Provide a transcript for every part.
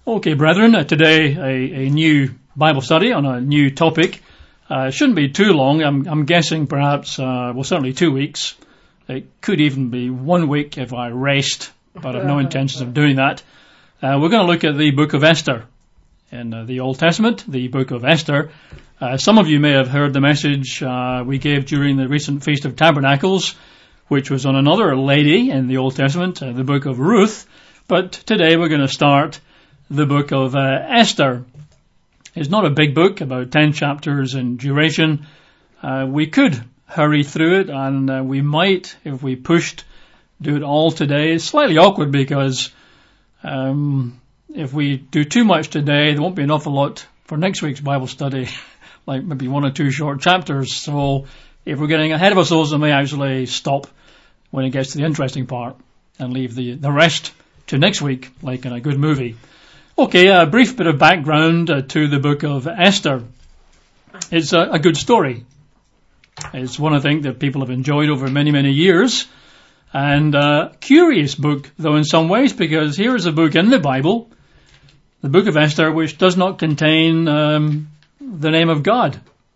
Okay, brethren, today a new Bible study on a new topic. It shouldn't be too long. I'm guessing perhaps, certainly 2 weeks. It could even be 1 week if I rest, but I have no intentions of doing that. We're going to look at the book of Esther in the Old Testament, the book of Esther. Some of you may have heard the message we gave during the recent Feast of Tabernacles, which was on another lady in the Old Testament, the book of Ruth. But today we're going to start the book of Esther. It's not a big book, about 10 chapters in duration. We could hurry through it, and we might, if we pushed, do it all today. It's slightly awkward because if we do too much today, there won't be an awful lot for next week's Bible study, like maybe 1 or 2 short chapters. So if we're getting ahead of ourselves, we may actually stop when it gets to the interesting part and leave the rest to next week, like in a good movie. Okay, a brief bit of background to the book of Esther. It's a good story. It's one, I think, that people have enjoyed over many, many years. And a curious book, though, in some ways, because here is a book in the Bible, the book of Esther, which does not contain the name of God.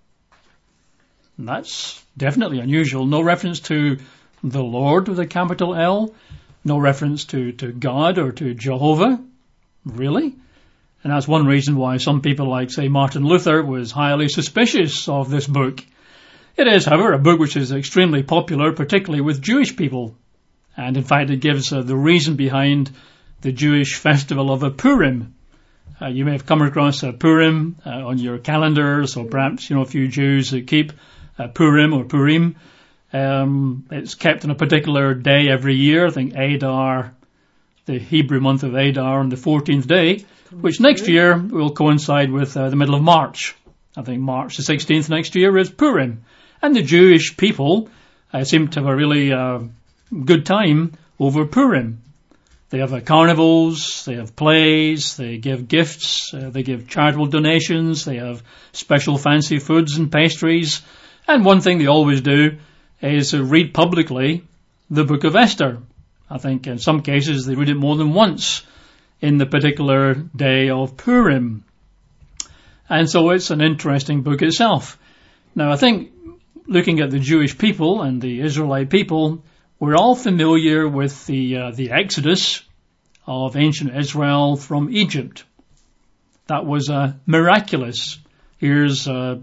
And that's definitely unusual. No reference to the Lord with a capital L. No reference to God or to Jehovah. Really? And that's one reason why some people like, say, Martin Luther was highly suspicious of this book. It is, however, a book which is extremely popular, particularly with Jewish people. And in fact, it gives the reason behind the Jewish festival of Purim. You may have come across Purim on your calendars, or perhaps, a few Jews that keep Purim or Purim. It's kept on a particular day every year. I think Adar, the Hebrew month of Adar, on the 14th day, which next year will coincide with the middle of March. I think March the 16th next year is Purim. And the Jewish people seem to have a really good time over Purim. They have carnivals, they have plays, they give gifts, they give charitable donations, they have special fancy foods and pastries. And one thing they always do is read publicly the book of Esther. I think in some cases they read it more than once in the particular day of Purim. And so it's an interesting book itself. Now I think looking at the Jewish people and the Israelite people, we're all familiar with the Exodus of ancient Israel from Egypt. That was miraculous. Here's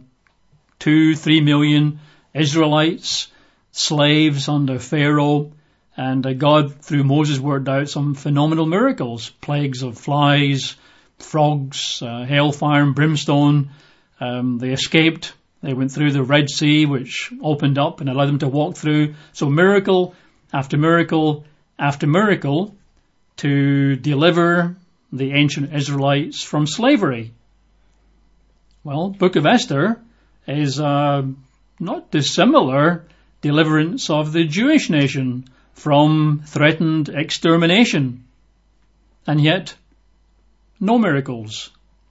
2-3 million Israelites, slaves under Pharaoh, and God, through Moses, worked out some phenomenal miracles. Plagues of flies, frogs, hailfire and brimstone. They escaped. They went through the Red Sea, which opened up and allowed them to walk through. So miracle after miracle after miracle to deliver the ancient Israelites from slavery. Well, Book of Esther is not dissimilar deliverance of the Jewish nation from threatened extermination. And yet, no miracles.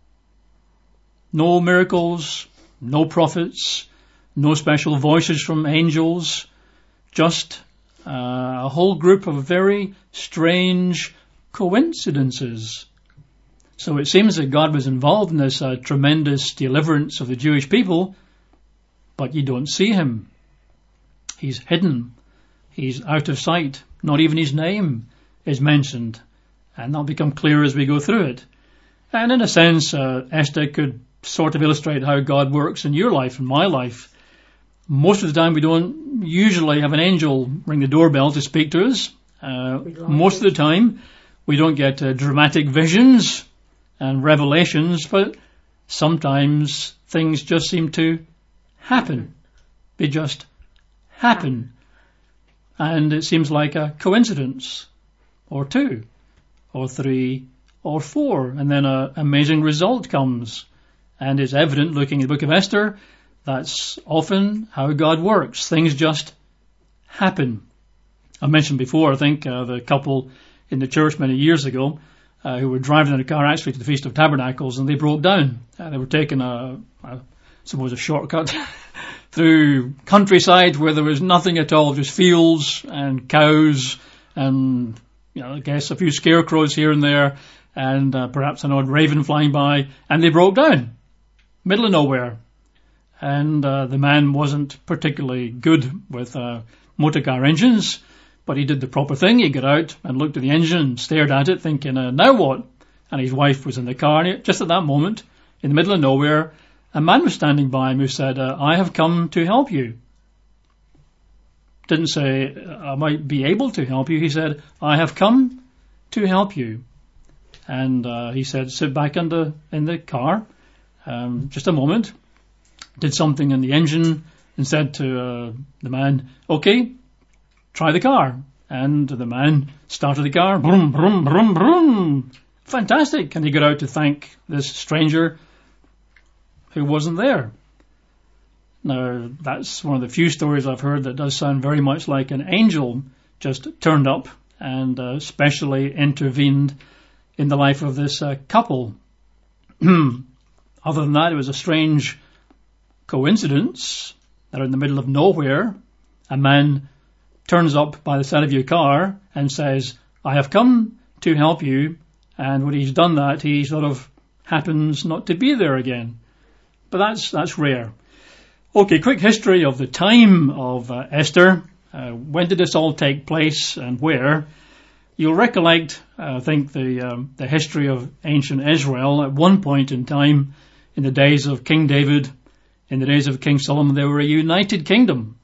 No miracles, no prophets, no special voices from angels, just a whole group of very strange coincidences. So it seems that God was involved in this tremendous deliverance of the Jewish people, but you don't see him. He's hidden. He's out of sight. Not even his name is mentioned. And that'll become clear as we go through it. And in a sense, Esther could sort of illustrate how God works in your life and my life. Most of the time we don't usually have an angel ring the doorbell to speak to us. Most of the time we don't get dramatic visions and revelations, but sometimes things just seem to happen. They just happen. And it seems like a coincidence, or 2, or 3, or 4, and then an amazing result comes. And it's evident, looking at the book of Esther, that's often how God works. Things just happen. I mentioned before, I think, the couple in the church many years ago who were driving in a car actually to the Feast of Tabernacles, and they broke down. They were taking a shortcut through countryside where there was nothing at all, just fields and cows and I guess a few scarecrows here and there, and perhaps an odd raven flying by, and they broke down. Middle of nowhere. And the man wasn't particularly good with motor car engines, but he did the proper thing. He got out and looked at the engine and stared at it, thinking, now what? And his wife was in the car, and just at that moment, in the middle of nowhere, a man was standing by him who said, I have come to help you. Didn't say, I might be able to help you. He said, I have come to help you. And he said, sit back in the car, just a moment. Did something in the engine and said to the man, okay, try the car. And the man started the car. Brum, brum, brum, brum. Fantastic. And he got out to thank this stranger who wasn't there. Now, that's one of the few stories I've heard that does sound very much like an angel just turned up and specially intervened in the life of this couple. Other than that, it was a strange coincidence that in the middle of nowhere, a man turns up by the side of your car and says, I have come to help you. And when he's done that, he sort of happens not to be there again. But that's rare. Okay, quick history of the time of Esther. When did this all take place and where? You'll recollect, I think, the history of ancient Israel. At one point in time, in the days of King David, in the days of King Solomon, they were a united kingdom,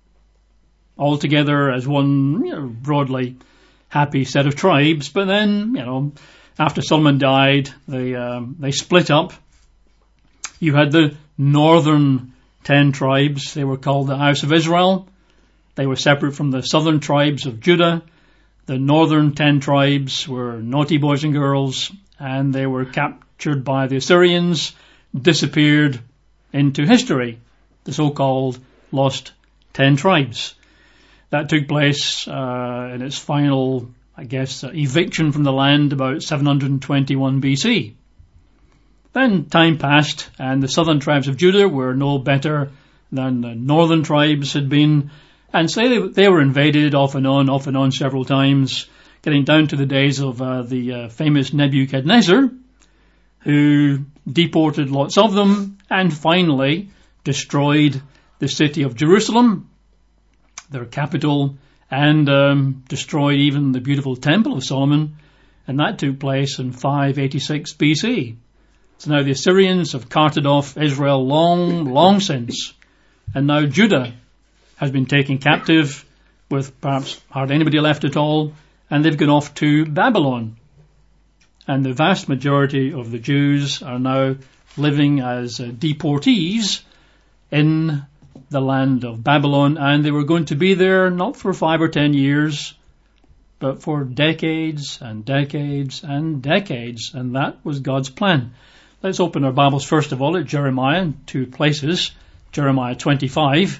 all together as one broadly happy set of tribes. But then, after Solomon died, they split up. You had the northern 10 tribes. They were called the House of Israel. They were separate from the southern tribes of Judah. The northern 10 tribes were naughty boys and girls, and they were captured by the Assyrians, disappeared into history, the so-called lost 10 tribes. That took place in its final, eviction from the land about 721 BC. Then time passed, and the southern tribes of Judah were no better than the northern tribes had been, and so they were invaded off and on several times, getting down to the days of the famous Nebuchadnezzar, who deported lots of them and finally destroyed the city of Jerusalem, their capital, and destroyed even the beautiful temple of Solomon, and that took place in 586 BC. So now the Assyrians have carted off Israel long since, and now Judah has been taken captive with perhaps hardly anybody left at all, and they've gone off to Babylon. And the vast majority of the Jews are now living as deportees in the land of Babylon, and they were going to be there not for 5 or 10 years, but for decades and decades and decades, and that was God's plan. Let's open our Bibles first of all at Jeremiah in 2 places, Jeremiah 25,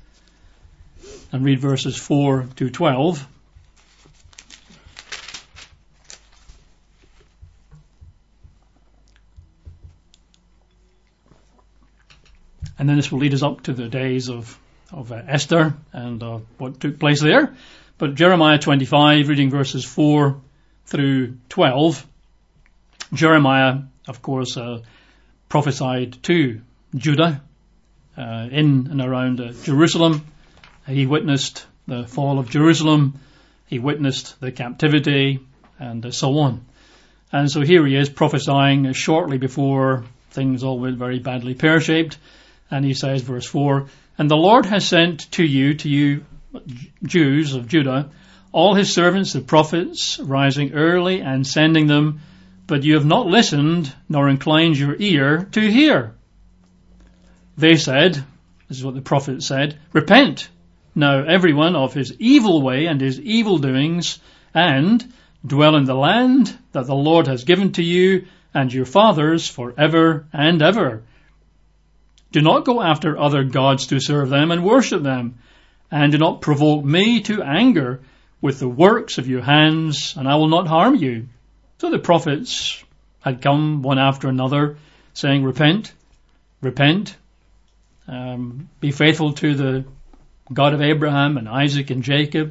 and read verses 4 to 12. And then this will lead us up to the days of Esther and what took place there. But Jeremiah 25, reading verses 4 through 12. Jeremiah, of course, prophesied to Judah in and around Jerusalem. He witnessed the fall of Jerusalem. He witnessed the captivity and so on. And so here he is prophesying shortly before things all went very badly pear-shaped. And he says, verse 4, and the Lord has sent to you Jews of Judah, all his servants, the prophets, rising early and sending them, but you have not listened, nor inclined your ear to hear. They said, this is what the prophet said, repent now everyone of his evil way and his evil doings, and dwell in the land that the Lord has given to you and your fathers forever and ever. Do not go after other gods to serve them and worship them, and do not provoke me to anger with the works of your hands, and I will not harm you. So the prophets had come one after another, saying, repent, repent, be faithful to the God of Abraham and Isaac and Jacob,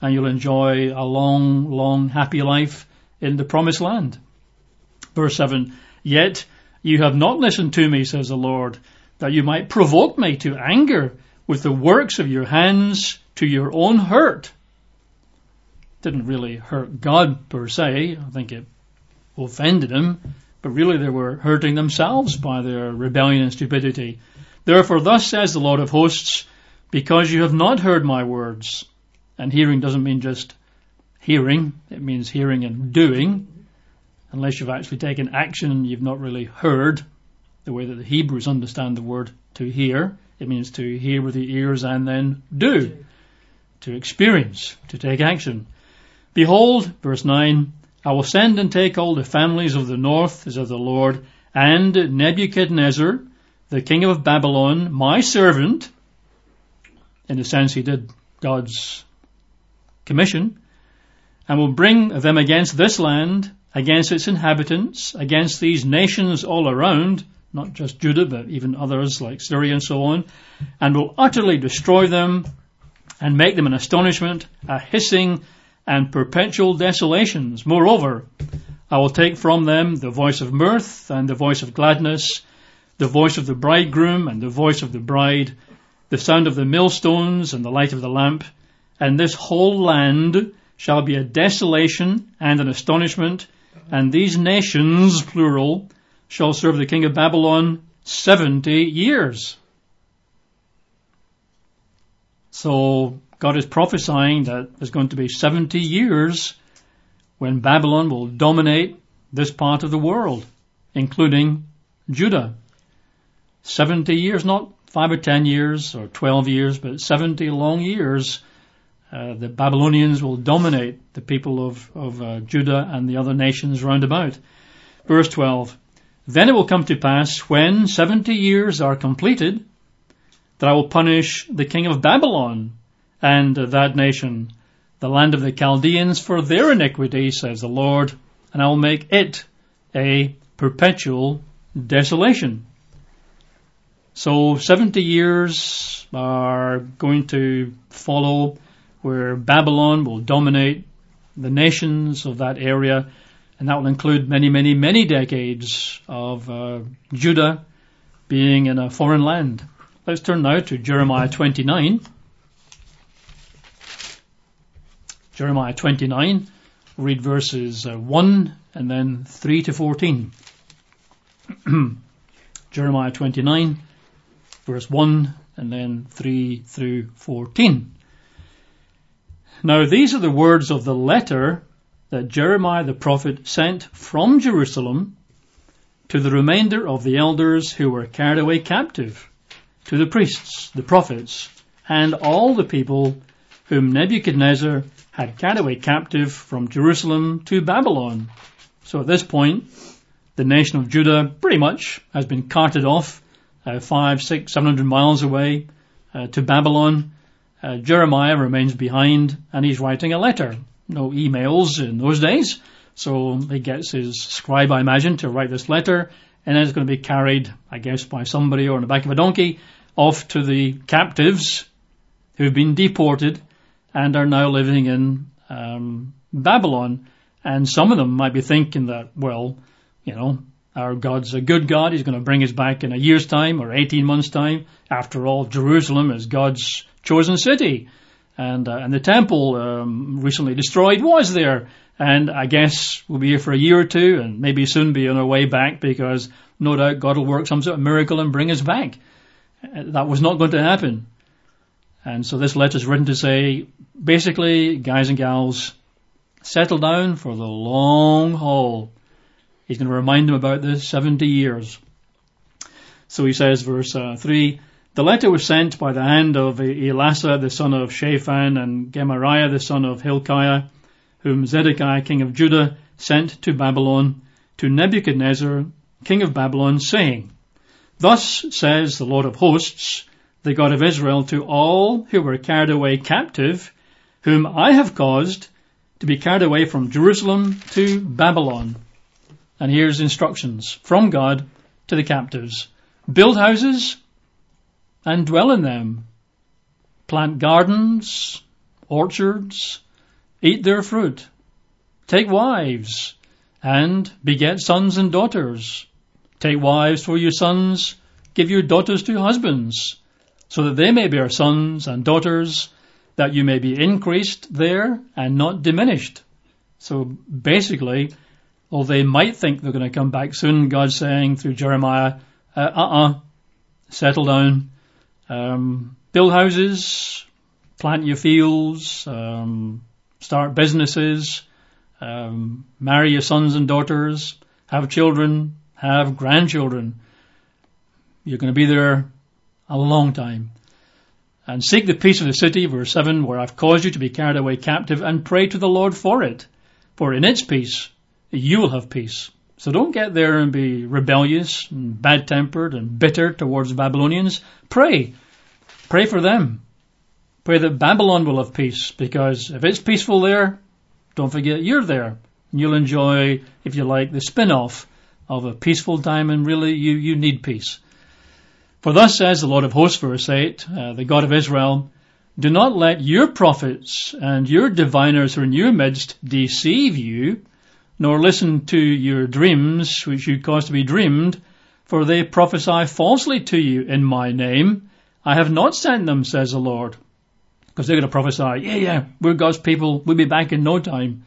and you'll enjoy a long, long, happy life in the promised land. Verse 7, yet you have not listened to me, says the Lord, that you might provoke me to anger with the works of your hands to your own hurt. Didn't really hurt God per se. I think it offended him, but really they were hurting themselves by their rebellion and stupidity. Therefore, thus says the Lord of hosts, because you have not heard my words, and hearing doesn't mean just hearing, it means hearing and doing. Unless you've actually taken action, you've not really heard the way that the Hebrews understand the word to hear. It means to hear with the ears and then do, to experience, to take action. Behold, verse 9, I will send and take all the families of the north, as of the Lord, and Nebuchadnezzar, the king of Babylon, my servant, in the sense he did God's commission, and will bring them against this land, against its inhabitants, against these nations all around, not just Judah, but even others like Syria and so on, and will utterly destroy them and make them an astonishment, a hissing, and perpetual desolations. Moreover, I will take from them the voice of mirth and the voice of gladness, the voice of the bridegroom and the voice of the bride, the sound of the millstones and the light of the lamp, and this whole land shall be a desolation and an astonishment, and these nations, plural, shall serve the king of Babylon 70 years. So God is prophesying that there's going to be 70 years when Babylon will dominate this part of the world, including Judah. 70 years, not 5 or 10 years or 12 years, but 70 long years. The Babylonians will dominate the people of Judah and the other nations round about. Verse 12, then it will come to pass when 70 years are completed that I will punish the king of Babylon and that nation, the land of the Chaldeans, for their iniquity, says the Lord, and I will make it a perpetual desolation. So 70 years are going to follow where Babylon will dominate the nations of that area, and that will include many, many, many decades of Judah being in a foreign land. Let's turn now to Jeremiah 29. Jeremiah 29, read verses 1 and then 3 to 14. Jeremiah 29, verse 1 and then 3 through 14. Now these are the words of the letter that Jeremiah the prophet sent from Jerusalem to the remainder of the elders who were carried away captive, to the priests, the prophets, and all the people whom Nebuchadnezzar had carried away captive from Jerusalem to Babylon. So at this point, the nation of Judah pretty much has been carted off 500, 600, 700 miles away to Babylon. Jeremiah remains behind, and he's writing a letter. No emails in those days, so he gets his scribe, I imagine, to write this letter, and then it's going to be carried, I guess, by somebody or on the back of a donkey off to the captives who've been deported and are now living in Babylon. And some of them might be thinking that, well, you know, our God's a good God. He's going to bring us back in a year's time or 18 months' time. After all, Jerusalem is God's chosen city. And the temple recently destroyed was there. And I guess we'll be here for a year or two and maybe soon be on our way back, because no doubt God will work some sort of miracle and bring us back. That was not going to happen. And so this letter is written to say, basically, guys and gals, settle down for the long haul. He's going to remind them about this 70 years. So he says, verse 3, the letter was sent by the hand of Elasah, the son of Shaphan, and Gemariah, the son of Hilkiah, whom Zedekiah, king of Judah, sent to Babylon, to Nebuchadnezzar, king of Babylon, saying, thus says the Lord of hosts, the God of Israel, to all who were carried away captive, whom I have caused to be carried away from Jerusalem to Babylon. And here's instructions from God to the captives. Build houses and dwell in them. Plant gardens, orchards, eat their fruit, take wives, and beget sons and daughters. Take wives for your sons, give your daughters to husbands, so that they may bear sons and daughters, that you may be increased there and not diminished. So basically, although they might think they're going to come back soon, God's saying through Jeremiah, settle down, build houses, plant your fields, start businesses, marry your sons and daughters, have children, have grandchildren. You're going to be there a long time. And seek the peace of the city, verse 7, where I've caused you to be carried away captive, and pray to the Lord for it. For in its peace, you will have peace. So don't get there and be rebellious and bad-tempered and bitter towards the Babylonians. Pray. Pray for them. Pray that Babylon will have peace, because if it's peaceful there, don't forget you're there. And you'll enjoy, if you like, the spin-off of a peaceful time, and really you need peace. For thus says the Lord of hosts, verse 8, the God of Israel, do not let your prophets and your diviners who are in your midst deceive you, nor listen to your dreams, which you cause to be dreamed, for they prophesy falsely to you in my name. I have not sent them, says the Lord. Because they're going to prophesy, we're God's people, we'll be back in no time.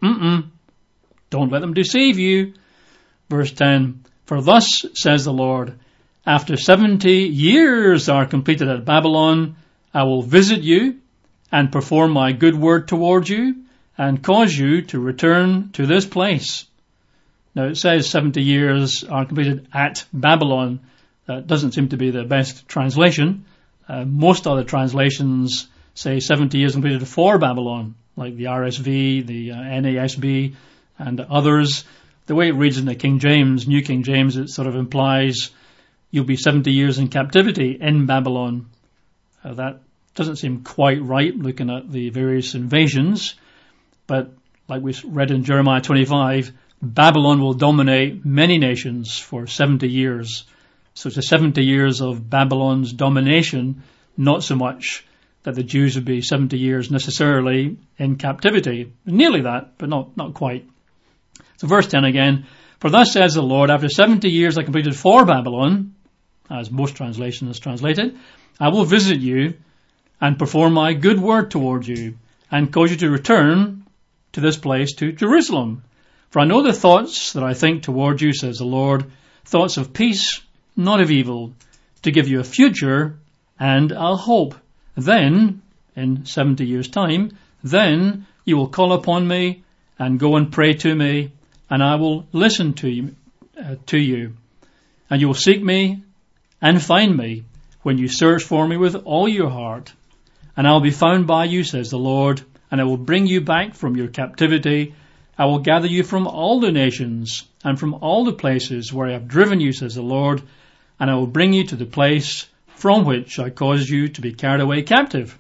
Don't let them deceive you. Verse 10, for thus says the Lord, after 70 years are completed at Babylon, I will visit you and perform my good word towards you and cause you to return to this place. Now it says 70 years are completed at Babylon. That doesn't seem to be the best translation. Most other translations say 70 years completed for Babylon, like the RSV, the NASB, and others. The way it reads in the King James, New King James, it sort of implies you'll be 70 years in captivity in Babylon. That doesn't seem quite right, looking at the various invasions. But like we read in Jeremiah 25, Babylon will dominate many nations for 70 years. So it's the 70 years of Babylon's domination, not so much that the Jews would be 70 years necessarily in captivity. Nearly that, but not quite. So verse 10 again, for thus says the Lord, after 70 years I completed for Babylon, as most translations translated, I will visit you and perform my good word towards you and cause you to return to this place, to Jerusalem. For I know the thoughts that I think toward you, says the Lord, thoughts of peace, not of evil, to give you a future and a hope. Then, in 70 years' time, then you will call upon me and go and pray to me, and I will listen to you. And you will seek me and find me when you search for me with all your heart. And I will be found by you, says the Lord, and I will bring you back from your captivity. I will gather you from all the nations and from all the places where I have driven you, says the Lord, and I will bring you to the place from which I caused you to be carried away captive.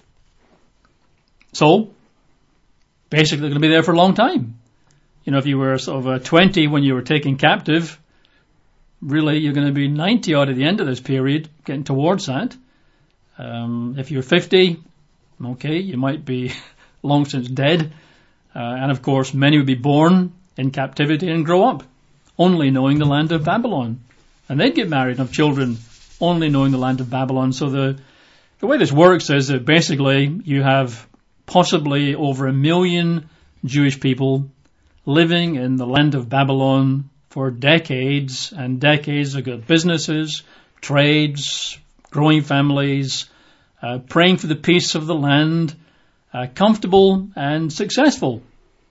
So, basically they're going to be there for a long time. You know, if you were sort of 20 when you were taken captive, really you're going to be 90 out at the end of this period, getting towards that. If you're 50, okay, you might be long since dead. And of course, many would be born in captivity and grow up only knowing the land of Babylon. And they'd get married and have children only knowing the land of Babylon. So the way this works is that basically you have possibly over 1 million Jewish people living in the land of Babylon for decades and decades. They've got businesses, trades, growing families, praying for the peace of the land, comfortable and successful.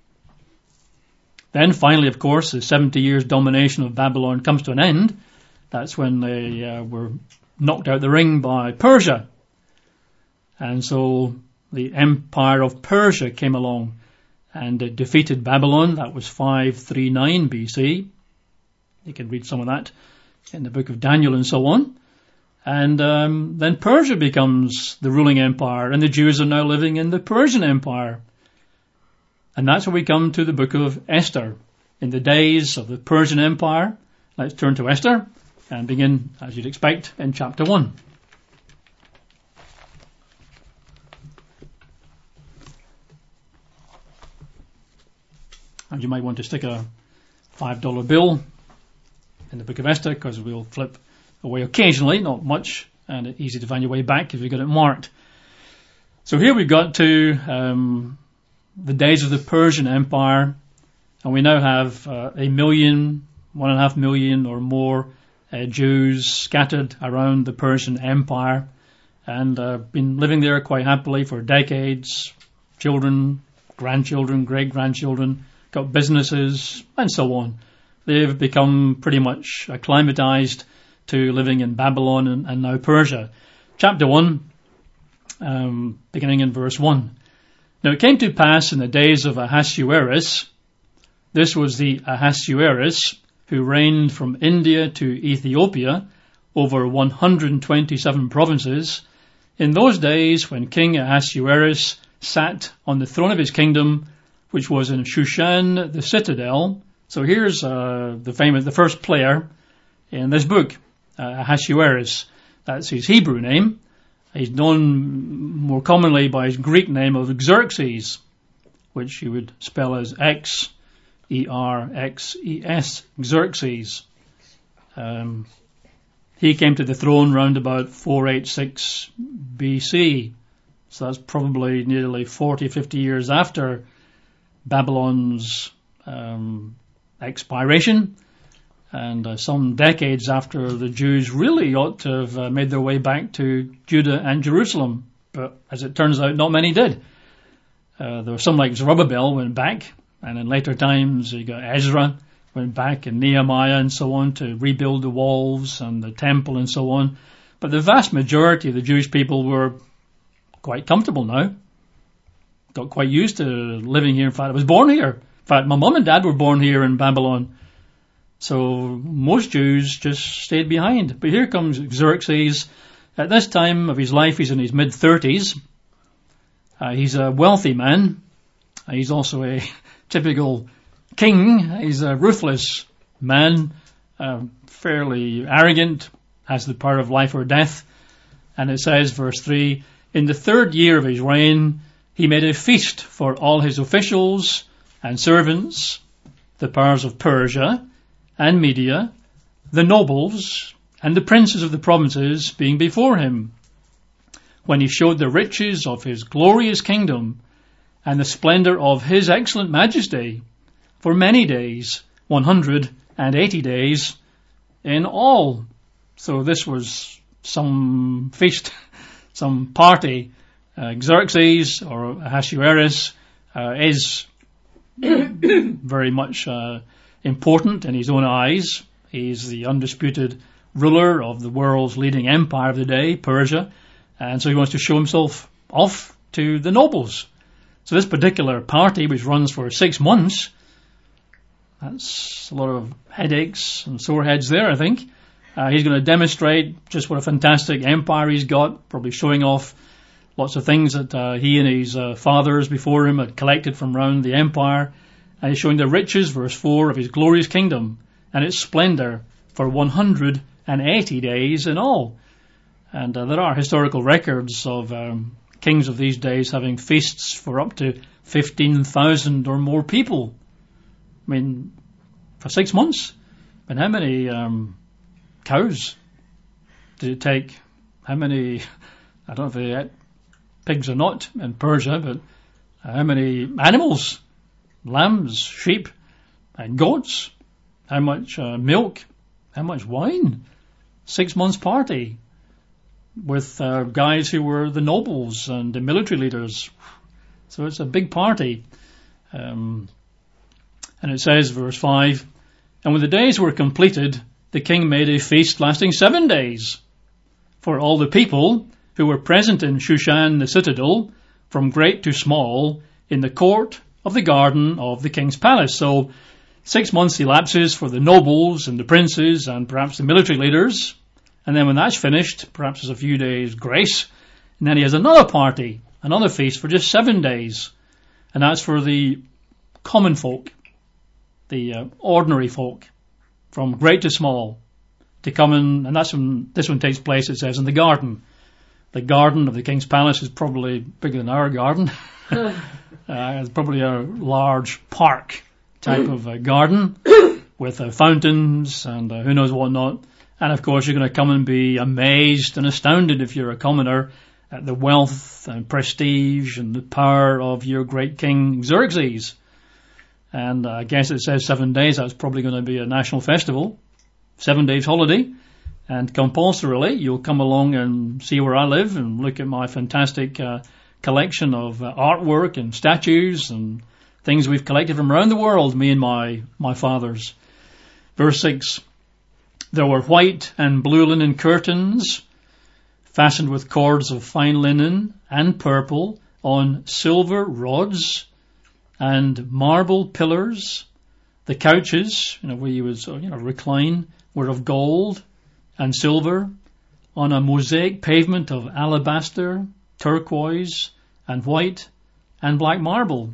Then finally, of course, the 70 years domination of Babylon comes to an end. That's when they were knocked out the ring by Persia. And so the empire of Persia came along and it defeated Babylon. That was 539 BC. You can read some of that in the book of Daniel and so on. And then Persia becomes the ruling empire, and the Jews are now living in the Persian Empire. And that's where we come to the book of Esther. In the days of the Persian Empire, let's turn to Esther and begin, as you'd expect, in chapter 1. And you might want to stick a $5 bill in the Book of Esther, because we'll flip away occasionally, not much, and it's easy to find your way back if you've got it marked. So here we've got to the days of the Persian Empire, and we now have 1 million, 1.5 million or more Jews scattered around the Persian Empire, and been living there quite happily for decades. Children, grandchildren, great-grandchildren, got businesses, and so on. They've become pretty much acclimatized to living in Babylon and now Persia. Chapter 1, beginning in verse 1. Now it came to pass in the days of Ahasuerus, this was the Ahasuerus who reigned from India to Ethiopia over 127 provinces, in those days when King Ahasuerus sat on the throne of his kingdom, which was in Shushan the citadel. So here's the first player in this book, Ahasuerus. That's his Hebrew name. He's known more commonly by his Greek name of Xerxes, which you would spell as Xerxes, Xerxes. He came to the throne round about 486 BC. So that's probably nearly 40, 50 years after Babylon's expiration, and some decades after the Jews really ought to have made their way back to Judah and Jerusalem. But as it turns out, not many did. There were some like Zerubbabel went back, and in later times you got Ezra went back, and Nehemiah and so on, to rebuild the walls and the temple and so on. But the vast majority of the Jewish people were quite comfortable now. Got quite used to living here. In fact, I was born here. In fact, my mum and dad were born here in Babylon. So most Jews just stayed behind. But here comes Xerxes. At this time of his life, he's in his mid-30s. He's a wealthy man. He's also a typical king. He's a ruthless man, fairly arrogant, has the power of life or death. And it says, verse 3, in the 3rd year of his reign, he made a feast for all his officials and servants, the powers of Persia and Media, the nobles and the princes of the provinces being before him, when he showed the riches of his glorious kingdom and the splendor of his excellent majesty for many days, 180 days in all. So this was some feast, some party. Xerxes, or Ahasuerus, is very much important in his own eyes. He's the undisputed ruler of the world's leading empire of the day, Persia, and so he wants to show himself off to the nobles. So this particular party, which runs for 6 months, that's a lot of headaches and sore heads there, I think. He's going to demonstrate just what a fantastic empire he's got, probably showing off lots of things that he and his fathers before him had collected from round the empire. And he's showing the riches, verse 4, of his glorious kingdom and its splendor for 180 days in all. And there are historical records of kings of these days having feasts for up to 15,000 or more people. I mean, for 6 months. And how many cows did it take? How many, I don't know if they ate pigs or not in Persia, but how many animals, lambs, sheep, and goats? How much milk? How much wine? 6 months party with guys who were the nobles and the military leaders. So it's a big party. And it says, verse 5, and when the days were completed, the king made a feast lasting 7 days for all the people who were present in Shushan the citadel, from great to small, in the court of the garden of the king's palace. So 6 months elapses for the nobles and the princes and perhaps the military leaders. And then when that's finished, perhaps there's a few days grace. And then he has another party, another feast for just 7 days. And that's for the common folk, the ordinary folk, from great to small, to come in. And that's when this one takes place, it says, in the garden. The garden of the king's palace is probably bigger than our garden. It's probably a large park type of garden with fountains and who knows what not. And of course you're going to come and be amazed and astounded if you're a commoner at the wealth and prestige and the power of your great king Xerxes. And I guess it says 7 days. That's probably going to be a national festival. 7 days holiday. And compulsorily, you'll come along and see where I live and look at my fantastic collection of artwork and statues and things we've collected from around the world, me and my fathers. Verse 6, there were white and blue linen curtains fastened with cords of fine linen and purple on silver rods and marble pillars. The couches, where you would recline, were of gold and silver on a mosaic pavement of alabaster, turquoise and white and black marble.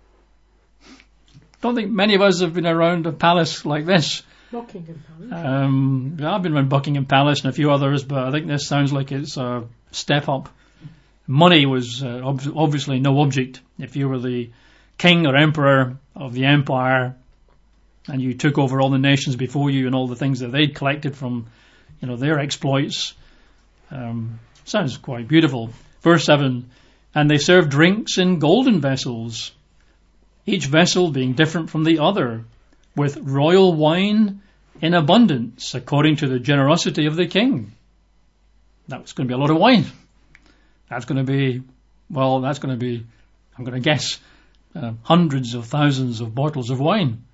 Don't think many of us have been around a palace like this. Buckingham Palace. I've been around Buckingham Palace and a few others, but I think this sounds like it's a step up. Money was obviously no object. If you were the king or emperor of the empire and you took over all the nations before you and all the things that they'd collected from their exploits, sounds quite beautiful. Verse 7, and they served drinks in golden vessels, each vessel being different from the other, with royal wine in abundance, according to the generosity of the king. That's going to be a lot of wine. That's going to be, I'm going to guess, hundreds of thousands of bottles of wine.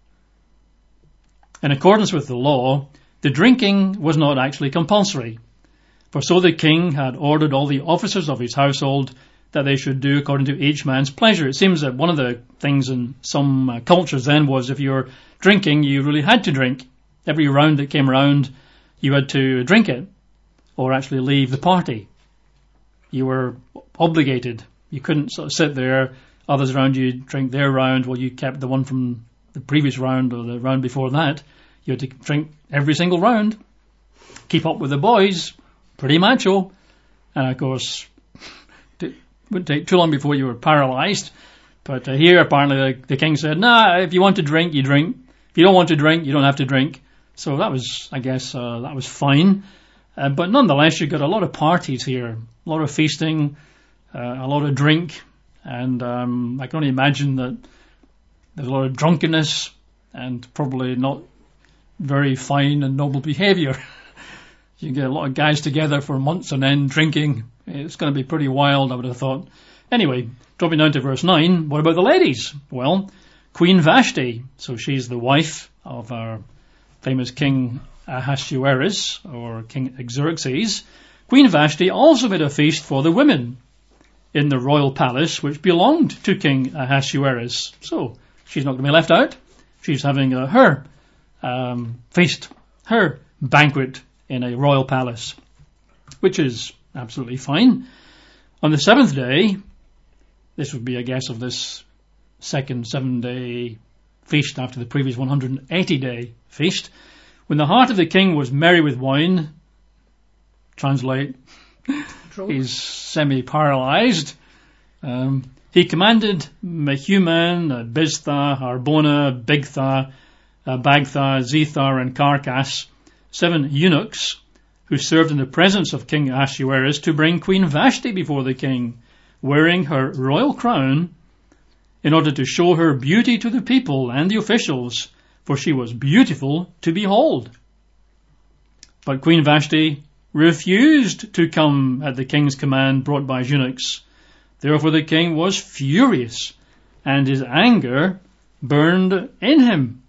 In accordance with the law, the drinking was not actually compulsory, for so the king had ordered all the officers of his household that they should do according to each man's pleasure. It seems that one of the things in some cultures then was if you were drinking, you really had to drink. Every round that came around, you had to drink it, or actually leave the party. You were obligated. You couldn't sort of sit there, others around you drink their round while you kept the one from the previous round or the round before that. You had to drink every single round, keep up with the boys, pretty macho, and of course it wouldn't take too long before you were paralysed. But here apparently the king said, if you want to drink, you drink. If you don't want to drink, you don't have to drink. So that was, I guess, that was fine. But nonetheless, you've got a lot of parties here, a lot of feasting, a lot of drink, and I can only imagine that there's a lot of drunkenness and probably not very fine and noble behaviour. You get a lot of guys together for months and then drinking. It's going to be pretty wild, I would have thought. Anyway, dropping down to verse 9, what about the ladies? Well, Queen Vashti, so she's the wife of our famous King Ahasuerus, or King Xerxes. Queen Vashti also made a feast for the women in the royal palace which belonged to King Ahasuerus. So she's not going to be left out. She's having her feast, her banquet in a royal palace, which is absolutely fine. On the 7th day, this would be, I guess, of this second 7-day feast after the previous 180-day feast, when the heart of the king was merry with wine, translate, he's semi-paralyzed, he commanded Mehuman, Biztha, Harbona, Bigtha, Bagtha, Zethar, and Carcass, 7 eunuchs, who served in the presence of King Ahasuerus, to bring Queen Vashti before the king, wearing her royal crown, in order to show her beauty to the people and the officials, for she was beautiful to behold. But Queen Vashti refused to come at the king's command brought by eunuchs. Therefore the king was furious, and his anger burned in him.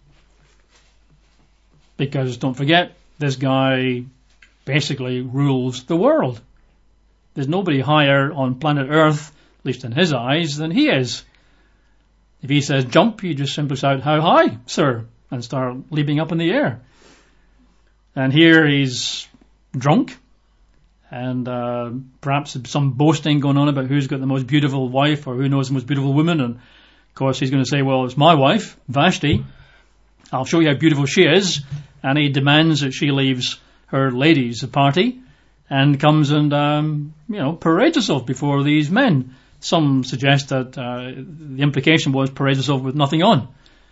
Because, don't forget, this guy basically rules the world. There's nobody higher on planet Earth, at least in his eyes, than he is. If he says jump, you just simply shout, how high, sir? And start leaping up in the air. And here he's drunk, and perhaps some boasting going on about who's got the most beautiful wife or who knows the most beautiful woman. And of course he's going to say, well, it's my wife, Vashti. I'll show you how beautiful she is. And he demands that she leaves her ladies' party and comes and, parades herself before these men. Some suggest that the implication was parades herself with nothing on.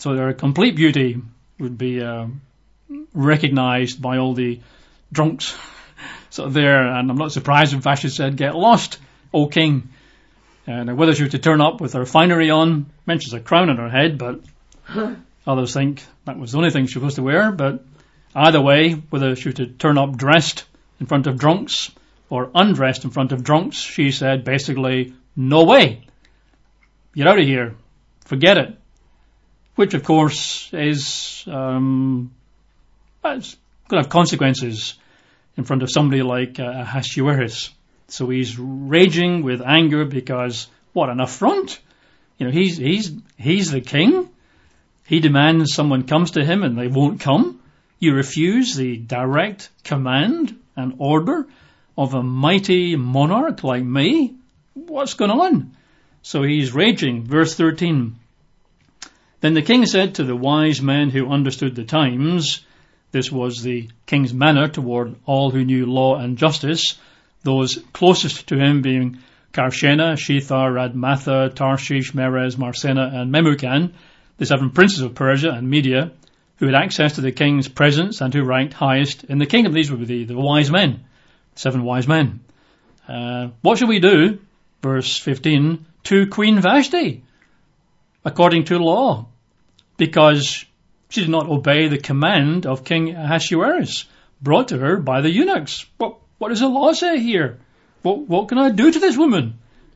So their complete beauty would be recognized by all the drunks sort of there. And I'm not surprised when Vashti said, "Get lost, O king." And whether she was to turn up with her finery on, mentions a crown on her head, but others think that was the only thing she was supposed to wear. But either way, whether she was to turn up dressed in front of drunks or undressed in front of drunks, she said basically, "No way. You're out of here. Forget it." Which, of course, is it's going to have consequences in front of somebody like Ahasuerus. So he's raging with anger because what an affront! You know, he's the king. He demands someone comes to him and they won't come. You refuse the direct command and order of a mighty monarch like me. What's going on? So he's raging. Verse 13. Then the king said to the wise men who understood the times, this was the king's manner toward all who knew law and justice, those closest to him being Karshena, Shethar, Admatha, Tarshish, Meres, Marsena, and Memucan, the 7 princes of Persia and Media, who had access to the king's presence and who ranked highest in the kingdom. These would be the wise men, 7 wise men. What shall we do? Verse 15, to Queen Vashti, according to law, because she did not obey the command of King Ahasuerus, brought to her by the eunuchs. What does the law say here? What can I do to this woman?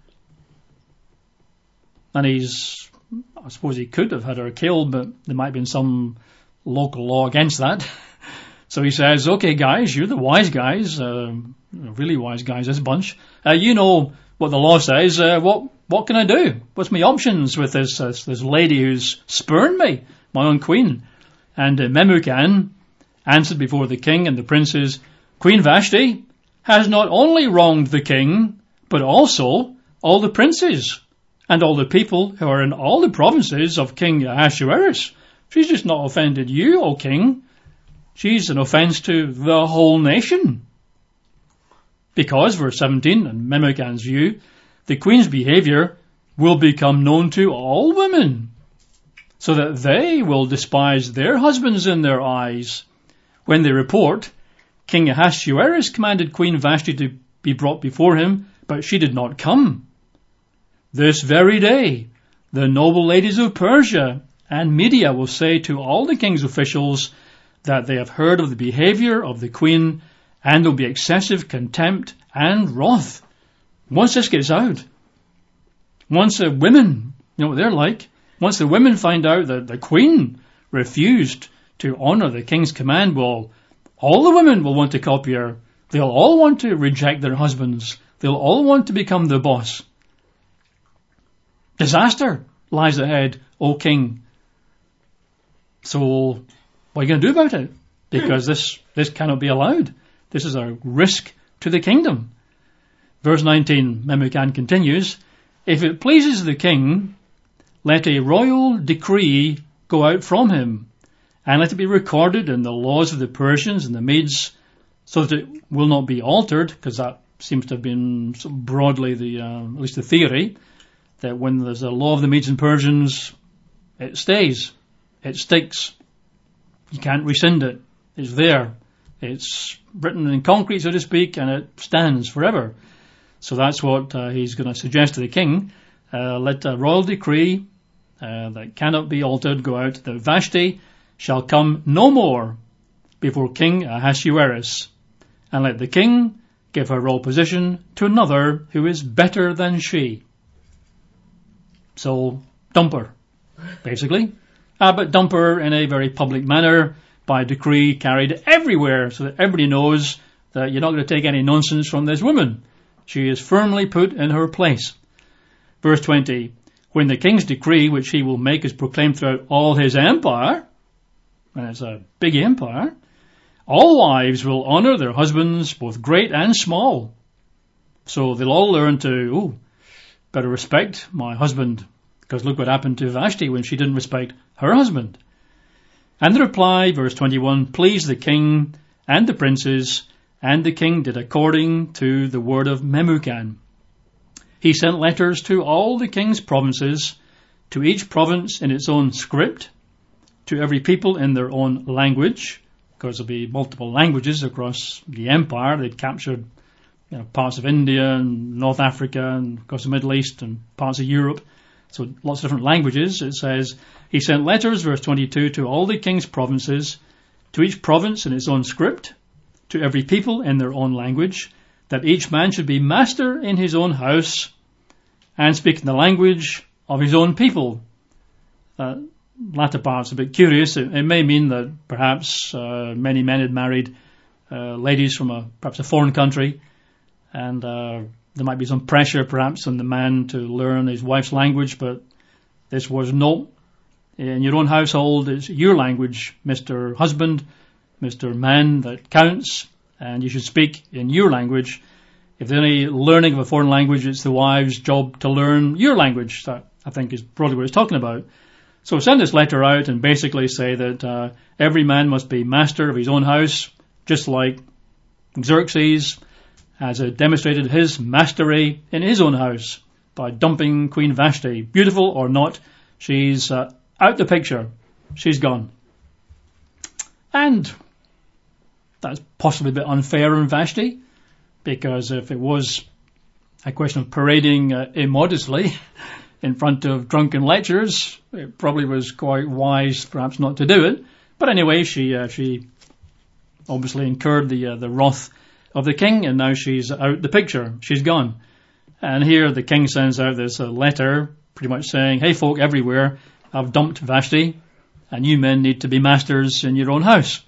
And I suppose he could have had her killed, but there might have been some local law against that. So he says, okay guys, you're the wise guys, really wise guys, this bunch. You know what the law says. What can I do? What's my options with this lady who's spurned me, my own queen? And Memucan answered before the king and the princes, Queen Vashti has not only wronged the king, but also all the princes and all the people who are in all the provinces of King Ahasuerus. She's just not offended you, O king. She's an offense to the whole nation. Because, verse 17, in Memucan's view, the queen's behavior will become known to all women, so that they will despise their husbands in their eyes. When they report, King Ahasuerus commanded Queen Vashti to be brought before him, but she did not come. This very day, the noble ladies of Persia and Media will say to all the king's officials that they have heard of the behavior of the queen, and there will be excessive contempt and wrath. Once this gets out, once the women, you know what they're like, once the women find out that the queen refused to honour the king's command, well, all the women will want to copy her. They'll all want to reject their husbands. They'll all want to become the boss. Disaster lies ahead, O king. So what are you going to do about it? Because this cannot be allowed. This is a risk to the kingdom. Verse 19, Memucan continues, if it pleases the king, let a royal decree go out from him, and let it be recorded in the laws of the Persians and the Medes, so that it will not be altered, because that seems to have been broadly at least the theory, that when there's a law of the Medes and Persians, it stays, it sticks. You can't rescind it. It's there. It's written in concrete, so to speak, and it stands forever. So that's what he's going to suggest to the king. Let a royal decree that cannot be altered go out, that Vashti shall come no more before King Ahasuerus, and let the king give her royal position to another who is better than she. So, dump her, basically. But dump her in a very public manner, by decree carried everywhere, so that everybody knows that you're not going to take any nonsense from this woman. She is firmly put in her place. Verse 20, when the king's decree, which he will make, is proclaimed throughout all his empire, and it's a big empire, all wives will honour their husbands, both great and small. So they'll all learn to, better respect my husband, because look what happened to Vashti when she didn't respect her husband. And the reply, verse 21, pleased the king and the princes, and the king did according to the word of Memucan. He sent letters to all the king's provinces, to each province in its own script, to every people in their own language, because there'll be multiple languages across the empire. They'd captured parts of India and North Africa and across the Middle East and parts of Europe. So lots of different languages. It says, he sent letters, verse 22, to all the king's provinces, to each province in its own script, to every people in their own language, that each man should be master in his own house and speak the language of his own people. Latter part's a bit curious. It may mean that perhaps many men had married ladies from perhaps a foreign country, and there might be some pressure perhaps on the man to learn his wife's language, but this was no. In your own household, it's your language, Mr. Husband, Mr. Man, that counts, and you should speak in your language. If there's any learning of a foreign language, it's the wife's job to learn your language. That, I think, is probably what it's talking about. So send this letter out and basically say that every man must be master of his own house, just like Xerxes has demonstrated his mastery in his own house by dumping Queen Vashti. Beautiful or not, she's out the picture. She's gone. And that's possibly a bit unfair on Vashti, because if it was a question of parading immodestly in front of drunken lecturers, it probably was quite wise perhaps not to do it. But anyway, she obviously incurred the wrath of the king, and now she's out the picture. She's gone. And here the king sends out this letter pretty much saying, hey folk everywhere, I've dumped Vashti, and you men need to be masters in your own house.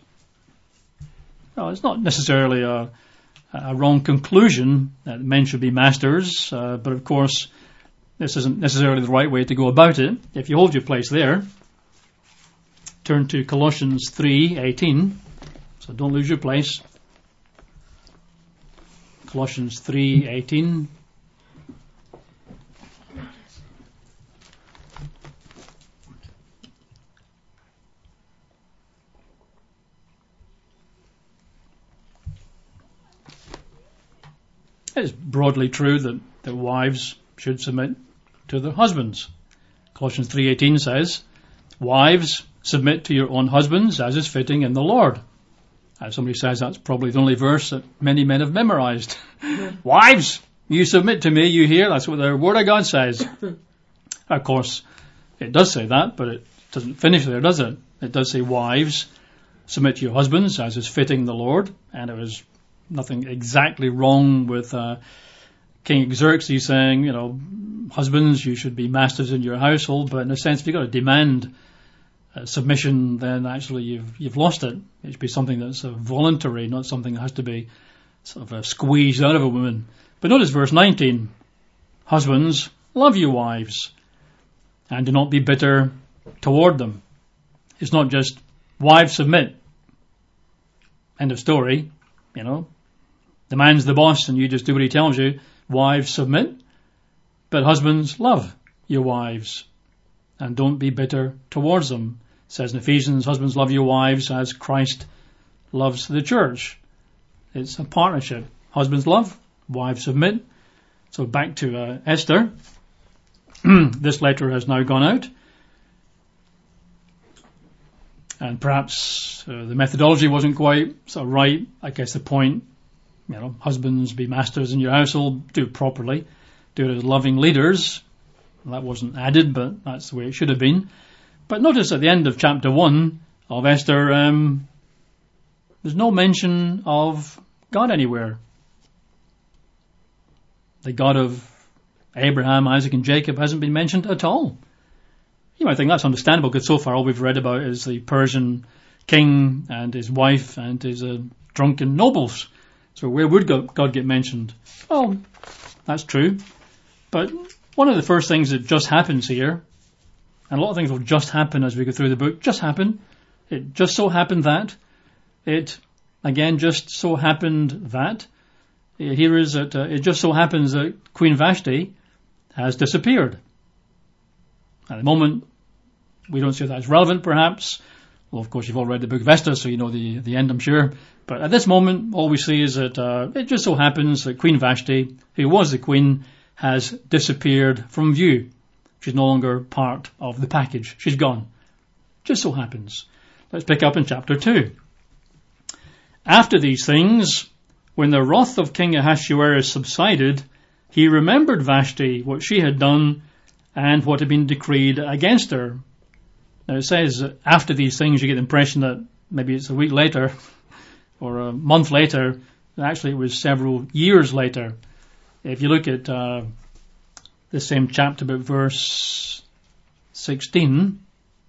Well, it's not necessarily a wrong conclusion that men should be masters, but of course this isn't necessarily the right way to go about it. If you hold your place there, turn to Colossians 3:18, so don't lose your place. Colossians 3:18. It's broadly true that wives should submit to their husbands. Colossians 3:18 says, wives, submit to your own husbands as is fitting in the Lord. Somebody says that's probably the only verse that many men have memorized. Wives, you submit to me, you hear? That's what the Word of God says. Of course, it does say that, but it doesn't finish there, does it? It does say, wives, submit to your husbands as is fitting the Lord. And it was nothing exactly wrong with King Xerxes saying, husbands, you should be masters in your household. But in a sense, if you've got to demand submission, then actually you've lost it. It should be something that's voluntary, not something that has to be sort of squeezed out of a woman. But notice verse 19. Husbands, love your wives, and do not be bitter toward them. It's not just wives submit. End of story. The man's the boss and you just do what he tells you. Wives submit. But husbands, love your wives and don't be bitter towards them. It says in Ephesians, husbands, love your wives as Christ loves the church. It's a partnership. Husbands love, wives submit. So back to Esther. This letter has now gone out. And perhaps the methodology wasn't quite right. I guess the point, husbands be masters in your household, do it properly, do it as loving leaders. That wasn't added, but that's the way it should have been. But notice at the end of chapter 1 of Esther, there's no mention of God anywhere. The God of Abraham, Isaac and Jacob hasn't been mentioned at all. You might think that's understandable because so far all we've read about is the Persian king and his wife and his drunken nobles. So where would God get mentioned? Well, that's true. But one of the first things that just happens here, and a lot of things will just happen as we go through the book, just happen. It just so happened that. It, again, just so happened that. Here is that it just so happens that Queen Vashti has disappeared. At the moment, we don't see that as relevant, perhaps. Well, of course, you've all read the book of Esther, so you know the end, I'm sure. But at this moment, all we see is that it just so happens that Queen Vashti, who was the queen, has disappeared from view. She's no longer part of the package. She's gone. Just so happens. Let's pick up in chapter 2. After these things, when the wrath of King Ahasuerus subsided, he remembered Vashti, what she had done, and what had been decreed against her. Now it says, after these things, you get the impression that maybe it's a week later, or a month later. Actually, it was several years later. If you look at the same chapter, but verse 16,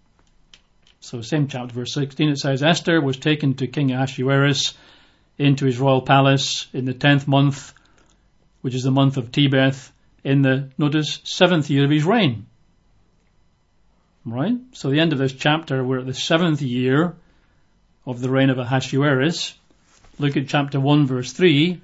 so same chapter, verse 16, it says, Esther was taken to King Ahasuerus into his royal palace in the 10th month, which is the month of Tebeth, in the, notice, 7th year of his reign. Right? So the end of this chapter, we're at the 7th year of the reign of Ahasuerus. Look at chapter 1, verse 3.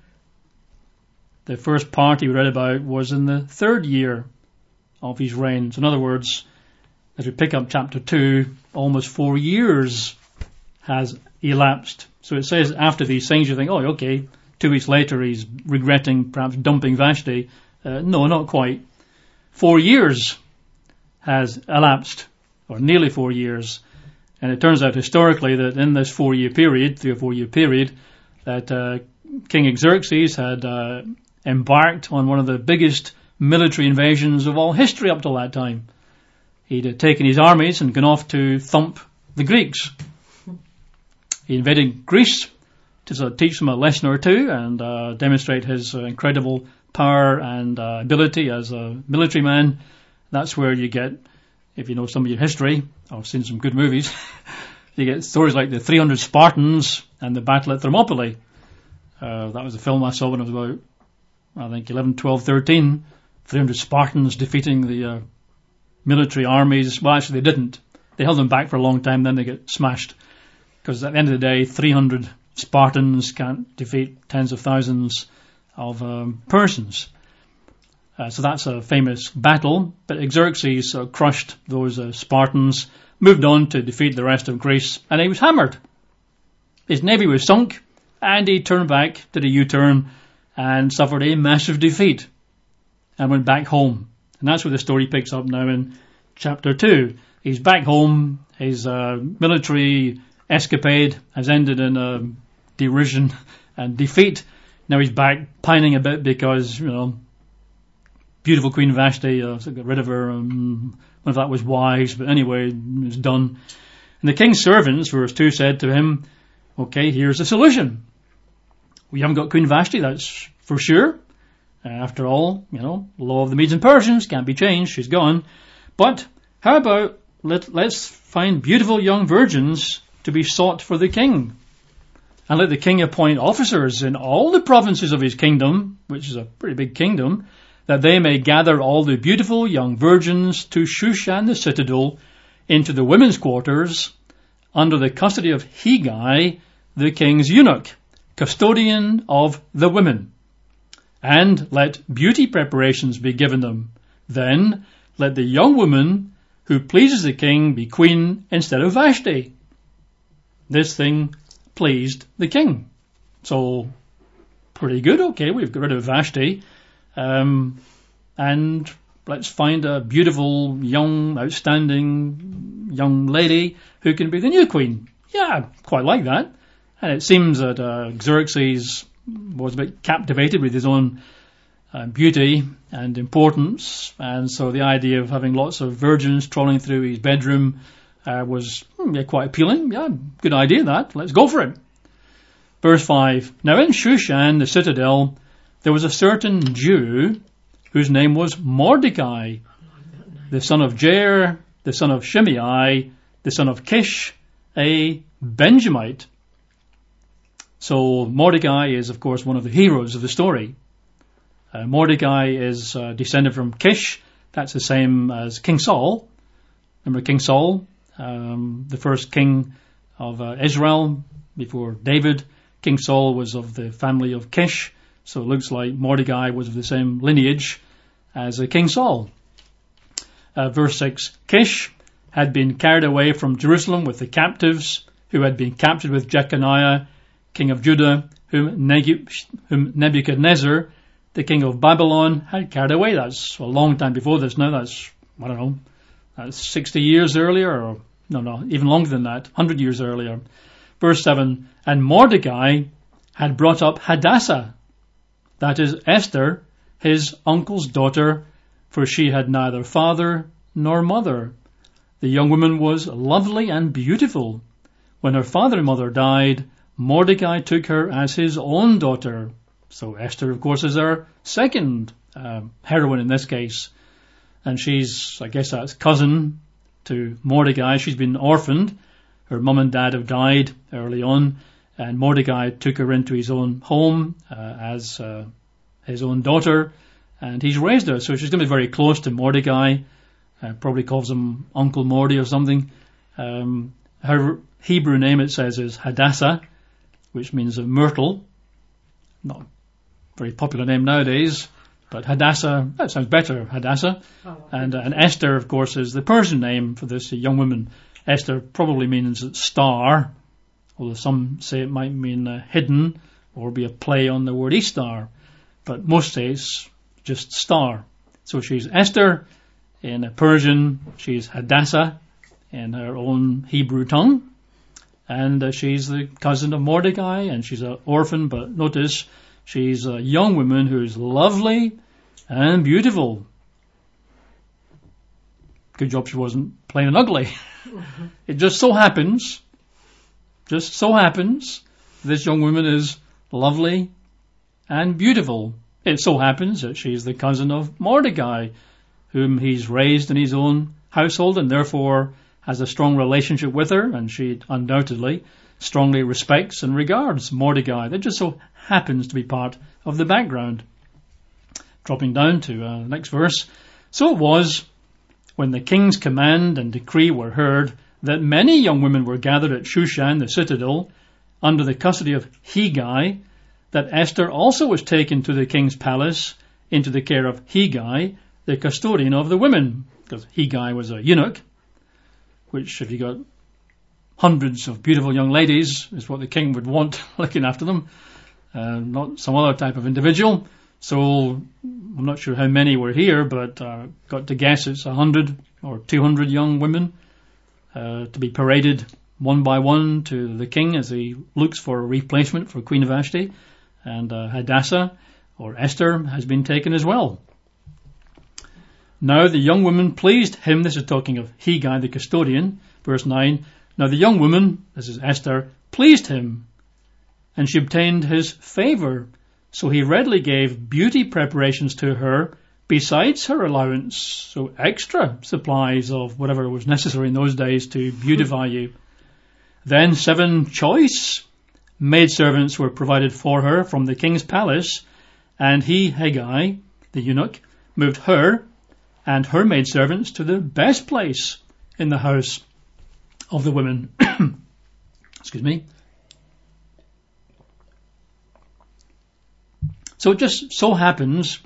The first party we read about was in the 3rd year of his reign. So in other words, as we pick up chapter 2, almost 4 years has elapsed. So it says after these things you think, oh, okay, 2 weeks later he's regretting perhaps dumping Vashti. No, not quite. 4 years has elapsed, or nearly 4 years. And it turns out historically that in this 4-year period, 3 or 4 year period, that King Xerxes had embarked on one of the biggest military invasions of all history up till that time. He'd taken his armies and gone off to thump the Greeks. He invaded Greece to sort of teach them a lesson or two and demonstrate his incredible power and ability as a military man. That's where you get, if you know some of your history, I've seen some good movies, you get stories like the 300 Spartans and the battle at Thermopylae. That was a film I saw when I was about, I think, 11, 12, 13. 300 Spartans defeating the military armies. Well, actually they didn't. They held them back for a long time, then they get smashed. Because at the end of the day, 300 Spartans can't defeat tens of thousands of Persians. So that's a famous battle. But Xerxes crushed those Spartans, moved on to defeat the rest of Greece, and he was hammered. His navy was sunk, and he turned back, did a U-turn, and suffered a massive defeat, and went back home. And that's where the story picks up now in chapter 2. He's back home, his military escapade has ended in derision and defeat. Now he's back pining a bit because, beautiful Queen Vashti, got rid of her, whether that was wise, but anyway, it was done. And the king's servants, verse 2, said to him, okay, here's the solution. We haven't got Queen Vashti, that's for sure. After all, law of the Medes and Persians can't be changed, she's gone. But how about let's find beautiful young virgins to be sought for the king. And let the king appoint officers in all the provinces of his kingdom, which is a pretty big kingdom, that they may gather all the beautiful young virgins to Shushan the citadel into the women's quarters under the custody of Hegai, the king's eunuch, custodian of the women. And let beauty preparations be given them. Then let the young woman who pleases the king be queen instead of Vashti. This thing pleased the king. So, pretty good. Okay, we've got rid of Vashti. And let's find a beautiful, young, outstanding young lady who can be the new queen. Yeah, quite like that. And it seems that Xerxes was a bit captivated with his own beauty and importance. And so the idea of having lots of virgins trolling through his bedroom was quite appealing. Yeah, good idea that. Let's go for it. Verse 5. Now in Shushan, the citadel, there was a certain Jew whose name was Mordecai, the son of Jair, the son of Shimei, the son of Kish, a Benjamite. So Mordecai is, of course, one of the heroes of the story. Mordecai is descended from Kish. That's the same as King Saul. Remember King Saul, the first king of Israel before David. King Saul was of the family of Kish. So it looks like Mordecai was of the same lineage as King Saul. Verse 6, Kish had been carried away from Jerusalem with the captives who had been captured with Jeconiah, king of Judah, whom Nebuchadnezzar, the king of Babylon, had carried away. That's a long time before this now. That's 60 years earlier, or No, even longer than that, 100 years earlier. Verse 7, and Mordecai had brought up Hadassah, that is Esther, his uncle's daughter, for she had neither father nor mother. The young woman was lovely and beautiful. When her father and mother died, Mordecai took her as his own daughter. So Esther, of course, is our second heroine in this case. And she's, I guess that's cousin to Mordecai. She's been orphaned. Her mum and dad have died early on, and Mordecai took her into his own home as his own daughter, and he's raised her. So she's going to be very close to Mordecai. Probably calls him Uncle Mordy or something. Her Hebrew name, it says, is Hadassah, which means a myrtle. Not a very popular name nowadays, but Hadassah, that sounds better, Hadassah. And Esther, of course, is the Persian name for this young woman. Esther probably means star, although some say it might mean hidden or be a play on the word Ishtar. But most say it's just star. So she's Esther in Persian, she's Hadassah in her own Hebrew tongue. And she's the cousin of Mordecai, and she's an orphan, but notice she's a young woman who's lovely and beautiful. Good job she wasn't plain and ugly. It just so happens, this young woman is lovely and beautiful. It so happens that she's the cousin of Mordecai, whom he's raised in his own household and therefore has a strong relationship with her, and she undoubtedly strongly respects and regards Mordecai. That just so happens to be part of the background. Dropping down to the next verse. So it was, when the king's command and decree were heard, that many young women were gathered at Shushan, the citadel, under the custody of Hegai, that Esther also was taken to the king's palace into the care of Hegai, the custodian of the women, because Hegai was a eunuch, which, if you got hundreds of beautiful young ladies, is what the king would want looking after them, not some other type of individual. So I'm not sure how many were here, but got to guess it's 100 or 200 young women to be paraded one by one to the king as he looks for a replacement for Queen Vashti. And Hadassah, or Esther, has been taken as well. Now the young woman pleased him. This is talking of Hegai, the custodian. Verse 9. Now the young woman, this is Esther, pleased him, and she obtained his favour. So he readily gave beauty preparations to her, besides her allowance, so extra supplies of whatever was necessary in those days to beautify you. Then 7 choice maidservants were provided for her from the king's palace, and he, Hegai, the eunuch, moved her and her maidservants to the best place in the house of the women. Excuse me. So it just so happens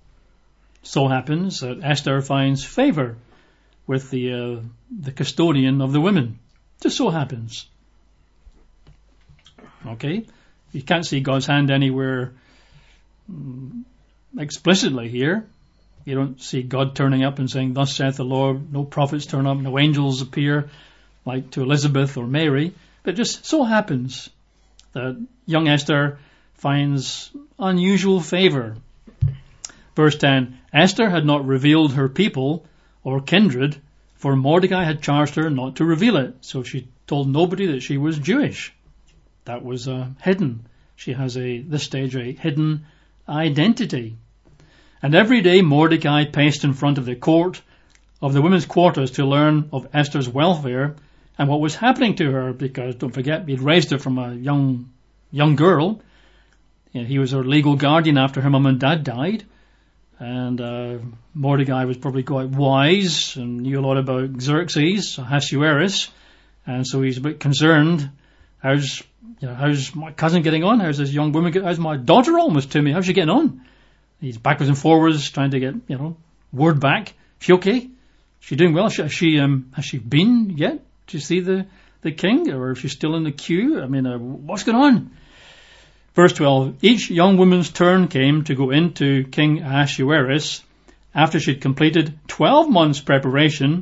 that Esther finds favour with the custodian of the women. Just so happens. Okay? You can't see God's hand anywhere explicitly here. You don't see God turning up and saying, "Thus saith the Lord," no prophets turn up, no angels appear like to Elizabeth or Mary. But it just so happens that young Esther finds unusual favour. Verse 10, Esther had not revealed her people or kindred, for Mordecai had charged her not to reveal it. So she told nobody that she was Jewish. That was hidden. She has this stage a hidden identity. And every day Mordecai paced in front of the court of the women's quarters to learn of Esther's welfare and what was happening to her, because don't forget, he'd raised her from a young girl. He was her legal guardian after her mum and dad died. And Mordecai was probably quite wise and knew a lot about Xerxes, Ahasuerus, and so he's a bit concerned. How's my cousin getting on? How's this young woman how's my daughter almost to me? How's she getting on? He's backwards and forwards trying to get, word back. Is she okay? Is she doing well? Has she been yet to see the king? Or is she still in the queue? What's going on? Verse 12, each young woman's turn came to go into King Ahasuerus after she'd completed 12 months' preparation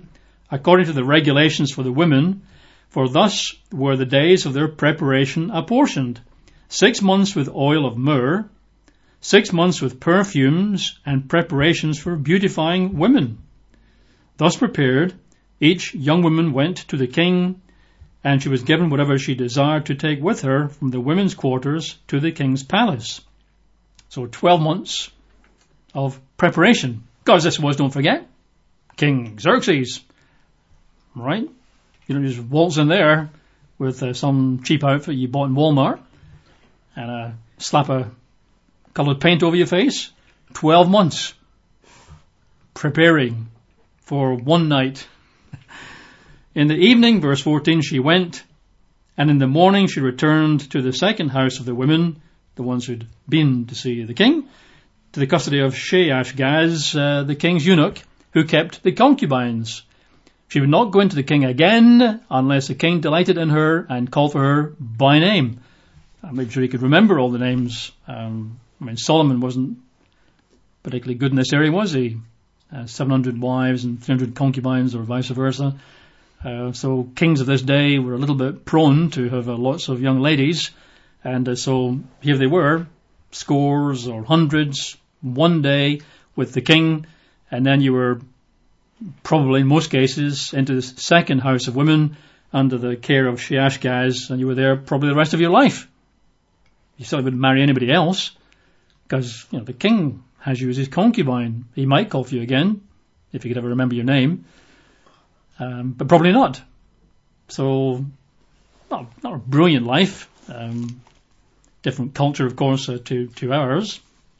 according to the regulations for the women, for thus were the days of their preparation apportioned. 6 months with oil of myrrh, 6 months with perfumes and preparations for beautifying women. Thus prepared, each young woman went to the king, and she was given whatever she desired to take with her from the women's quarters to the king's palace. So 12 months of preparation. Because this was, don't forget, King Xerxes, right? You don't just waltz in there with some cheap outfit you bought in Walmart and slap a coloured paint over your face. 12 months preparing for one night. In the evening, verse 14, she went, and in the morning she returned to the second house of the women, the ones who'd been to see the king, to the custody of Shaashgaz, the king's eunuch, who kept the concubines. She would not go into the king again unless the king delighted in her and called for her by name. I made sure he could remember all the names. Solomon wasn't particularly good in this area, was he? 700 wives and 300 concubines, or vice versa. So kings of this day were a little bit prone to have lots of young ladies, and so here they were, scores or hundreds, one day with the king, and then you were probably in most cases into the second house of women under the care of Shaashgaz, and you were there probably the rest of your life. You certainly wouldn't marry anybody else, because the king has you as his concubine. He might call for you again, if he could ever remember your name. But probably not. So, not a brilliant life. Different culture, of course, to ours.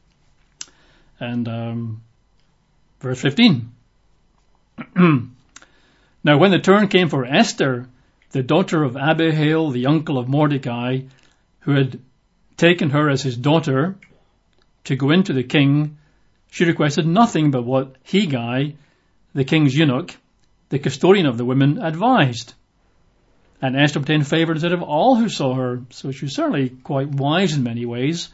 And verse 15. Now when the turn came for Esther, the daughter of Abihail, the uncle of Mordecai, who had taken her as his daughter, to go into the king, she requested nothing but what Hegai, the king's eunuch, the custodian of the women, advised. And Esther obtained favour instead of all who saw her. So she was certainly quite wise in many ways.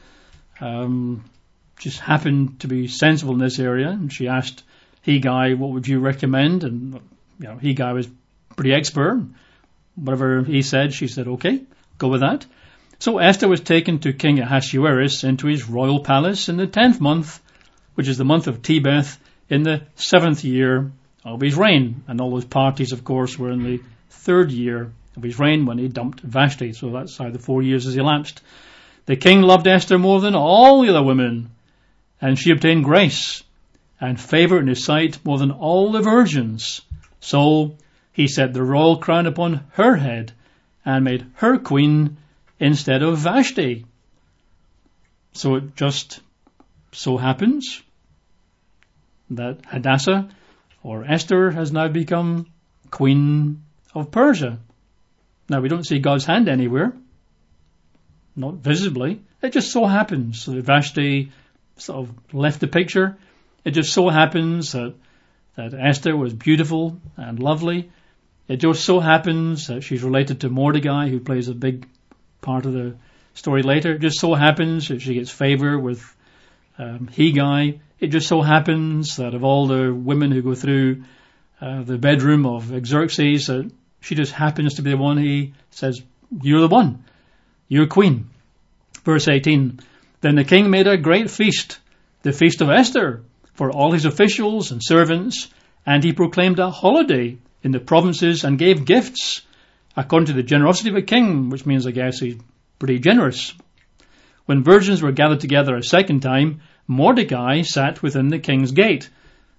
Just happened to be sensible in this area. And she asked Hegai, what would you recommend? And Hegai was pretty expert. Whatever he said, she said, okay, go with that. So Esther was taken to King Ahasuerus into his royal palace in the 10th month, which is the month of Tebeth, in the 7th year of his reign. And all those parties, of course, were in the 3rd year of his reign when he dumped Vashti. So that's how the 4 years has elapsed. The king loved Esther more than all the other women, and she obtained grace and favour in his sight more than all the virgins. So he set the royal crown upon her head and made her queen instead of Vashti. So it just so happens that Hadassah, or Esther, has now become queen of Persia. Now, we don't see God's hand anywhere, not visibly. It just so happens that Vashti sort of left the picture. It just so happens that Esther was beautiful and lovely. It just so happens that she's related to Mordecai, who plays a big part of the story later. It just so happens that she gets favour with Hegai. It just so happens that of all the women who go through the bedroom of Xerxes, that she just happens to be the one he says, you're the one, you're queen. Verse 18, then the king made a great feast, the feast of Esther, for all his officials and servants, and he proclaimed a holiday in the provinces and gave gifts, according to the generosity of a king, which means, I guess, he's pretty generous. When virgins were gathered together a second time, Mordecai sat within the king's gate.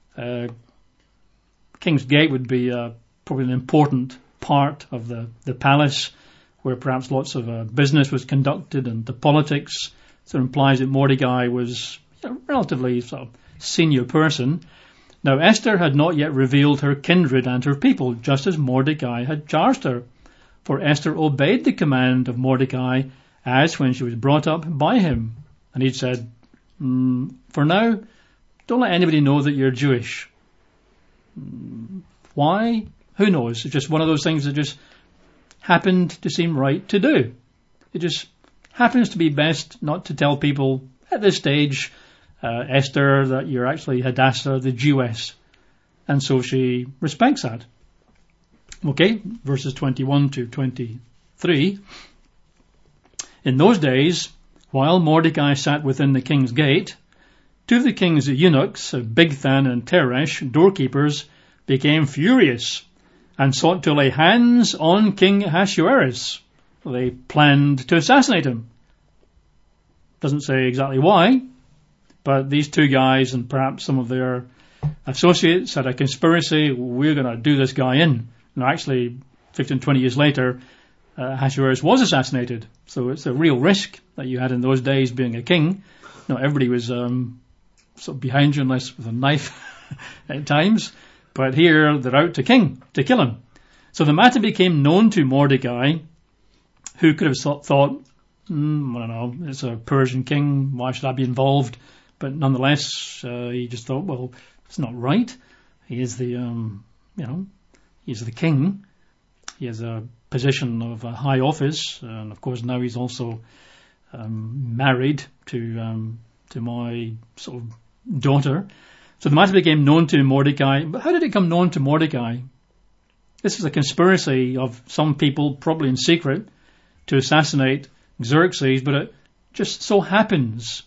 King's gate would be probably an important part of the palace, where perhaps lots of business was conducted and the politics. So it implies that Mordecai was a relatively sort of senior person. Now Esther had not yet revealed her kindred and her people, just as Mordecai had charged her. For Esther obeyed the command of Mordecai as when she was brought up by him. And he'd said, for now, don't let anybody know that you're Jewish. Why? Who knows? It's just one of those things that just happened to seem right to do. It just happens to be best not to tell people at this stage, Esther, that you're actually Hadassah, the Jewess. And so she respects that. Okay, verses 21 to 23. In those days, while Mordecai sat within the king's gate, two of the king's eunuchs, Bigthan and Teresh, doorkeepers, became furious and sought to lay hands on King Ahasuerus. They planned to assassinate him. Doesn't say exactly why, but these two guys and perhaps some of their associates had a conspiracy. We're going to do this guy in. And actually, 15, 20 years later, Ahasuerus was assassinated. So it's a real risk that you had in those days being a king. Not everybody was sort of behind you unless with a knife at times. But here they're out to kill him. So the matter became known to Mordecai, who could have thought, I don't know, it's a Persian king, why should I be involved? But nonetheless, he just thought, well, it's not right. He is the, he's the king. He has a position of a high office, and of course now he's also married to my sort of daughter. So the matter became known to Mordecai. But how did it become known to Mordecai? This is a conspiracy of some people, probably in secret, to assassinate Xerxes, but it just so happens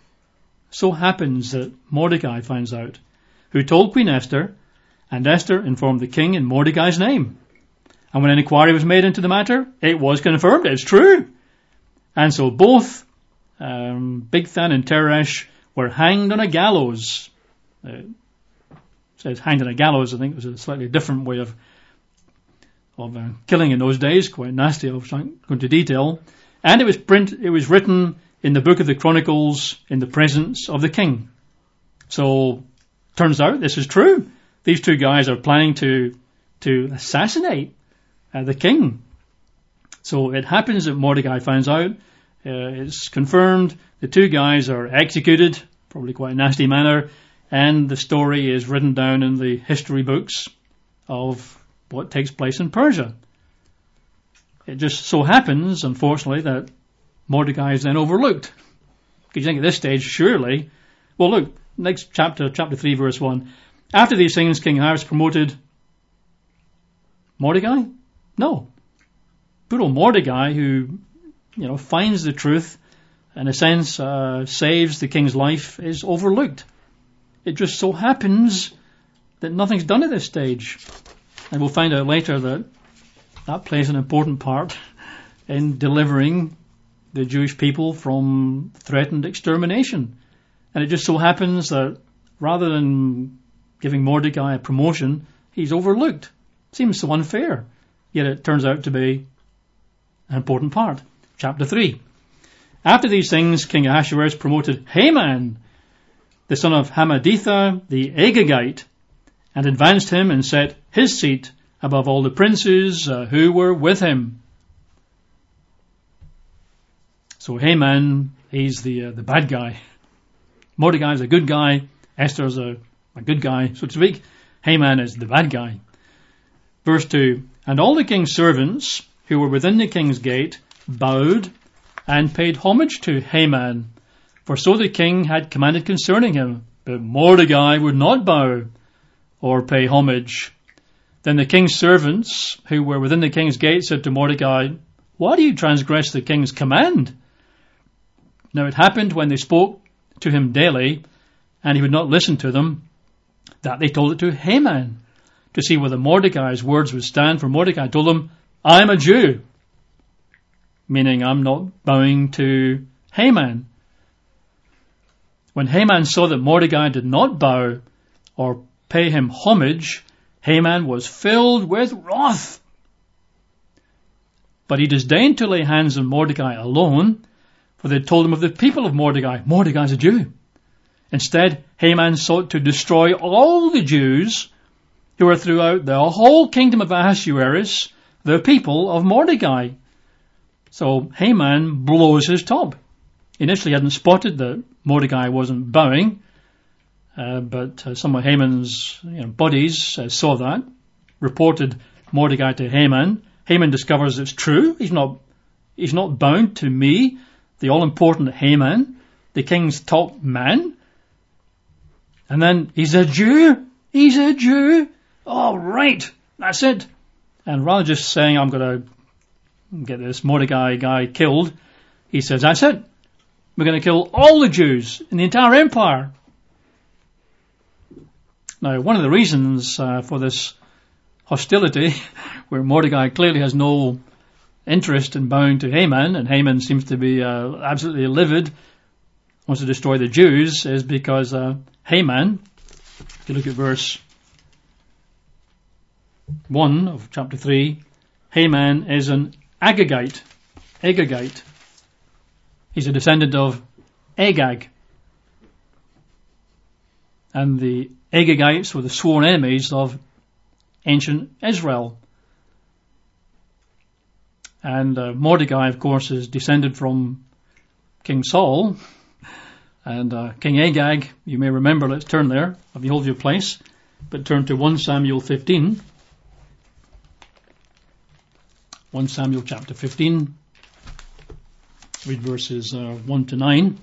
that Mordecai finds out, who told Queen Esther, and Esther informed the king in Mordecai's name. And when an inquiry was made into the matter, it was confirmed, it's true. And so both Bigthan and Teresh were hanged on a gallows. It says hanged on a gallows. I think it was a slightly different way of killing in those days, quite nasty. I was trying to go into detail. And it was written in the book of the Chronicles in the presence of the king. So, turns out this is true. These two guys are planning to assassinate the king. So it happens that Mordecai finds out. It's confirmed. The two guys are executed, probably quite a nasty manner, and the story is written down in the history books of what takes place in Persia. It just so happens, unfortunately, that Mordecai is then overlooked. Because you think at this stage, surely, well look, next chapter 3 verse 1, after these things King Ahasuerus promoted Mordecai? No. Poor old Mordecai, who, finds the truth, in a sense, saves the king's life, is overlooked. It just so happens that nothing's done at this stage. And we'll find out later that plays an important part in delivering the Jewish people from threatened extermination. And it just so happens that rather than giving Mordecai a promotion, he's overlooked. Seems so unfair. Yet it turns out to be an important part. Chapter 3. After these things, King Ahasuerus promoted Haman, the son of Hammedatha, the Agagite, and advanced him and set his seat above all the princes who were with him. So Haman, he's the bad guy. Mordecai's a good guy. Esther's a good guy, so to speak. Haman is the bad guy. Verse 2. And all the king's servants who were within the king's gate bowed and paid homage to Haman, for so the king had commanded concerning him. But Mordecai would not bow or pay homage. Then the king's servants who were within the king's gate said to Mordecai, why do you transgress the king's command? Now it happened when they spoke to him daily, and he would not listen to them, that they told it to Haman, to see whether Mordecai's words would stand. For Mordecai told them, I am a Jew, meaning I'm not bowing to Haman. When Haman saw that Mordecai did not bow or pay him homage, Haman was filled with wrath. But he disdained to lay hands on Mordecai alone, for they had told him of the people of Mordecai. Mordecai's a Jew. Instead, Haman sought to destroy all the Jews who were throughout the whole kingdom of Ahasuerus, the people of Mordecai. So Haman blows his top. Initially he hadn't spotted that Mordecai wasn't bowing, but some of Haman's buddies saw that, reported Mordecai to Haman. Haman discovers it's true. He's not bound to me, the all-important Haman, the king's top man. And then, he's a Jew. He's a Jew. Oh, right. That's it. And rather just saying, I'm going to get this Mordecai guy killed, he says, that's it. We're going to kill all the Jews in the entire empire. Now, one of the reasons for this hostility, where Mordecai clearly has no interest in bowing to Haman, and Haman seems to be absolutely livid, wants to destroy the Jews, is because Haman, if you look at verse 1 of chapter 3, Haman is an Agagite. Agagite. He's a descendant of Agag. And the Agagites were the sworn enemies of ancient Israel. And Mordecai, of course, is descended from King Saul. And King Agag, you may remember, let's turn there, if you hold your place, but turn to 1 Samuel 15. 1 Samuel chapter 15. Read verses 1 to 9.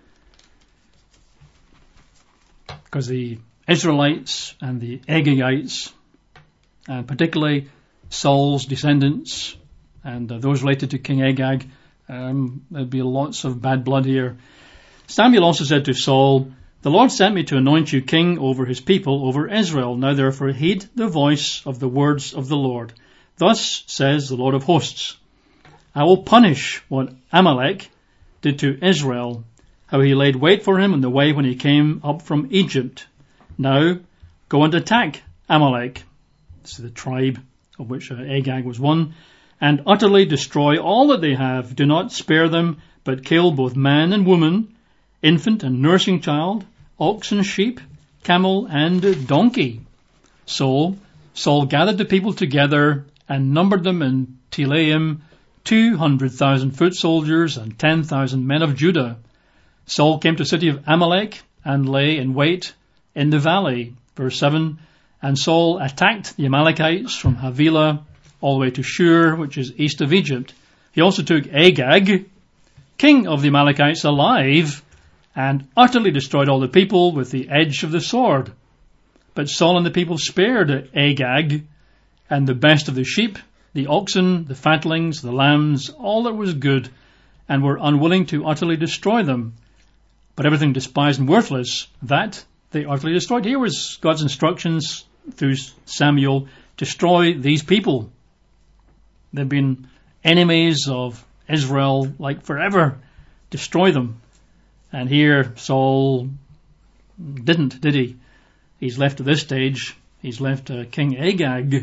Because the Israelites and the Agagites, and particularly Saul's descendants, and those related to King Agag, there'd be lots of bad blood here. Samuel also said to Saul, the Lord sent me to anoint you king over his people, over Israel. Now therefore heed the voice of the words of the Lord. Thus says the Lord of hosts, I will punish what Amalek did to Israel, how he laid wait for him in the way when he came up from Egypt. Now go and attack Amalek, this is the tribe of which Agag was one, and utterly destroy all that they have. Do not spare them, but kill both man and woman, infant and nursing child, ox and sheep, camel and donkey. So Saul gathered the people together and numbered them in Telaim, 200,000 foot soldiers and 10,000 men of Judah. Saul came to the city of Amalek and lay in wait in the valley. Verse 7, and Saul attacked the Amalekites from Havilah all the way to Shur, which is east of Egypt. He also took Agag, king of the Amalekites, alive, and utterly destroyed all the people with the edge of the sword. But Saul and the people spared Agag, and the best of the sheep, the oxen, the fatlings, the lambs, all that was good, and were unwilling to utterly destroy them. But everything despised and worthless, that they utterly destroyed. Here was God's instructions through Samuel: destroy these people. They've been enemies of Israel like forever. Destroy them. And here Saul didn't, did he? He's left at this stage, he's left King Agag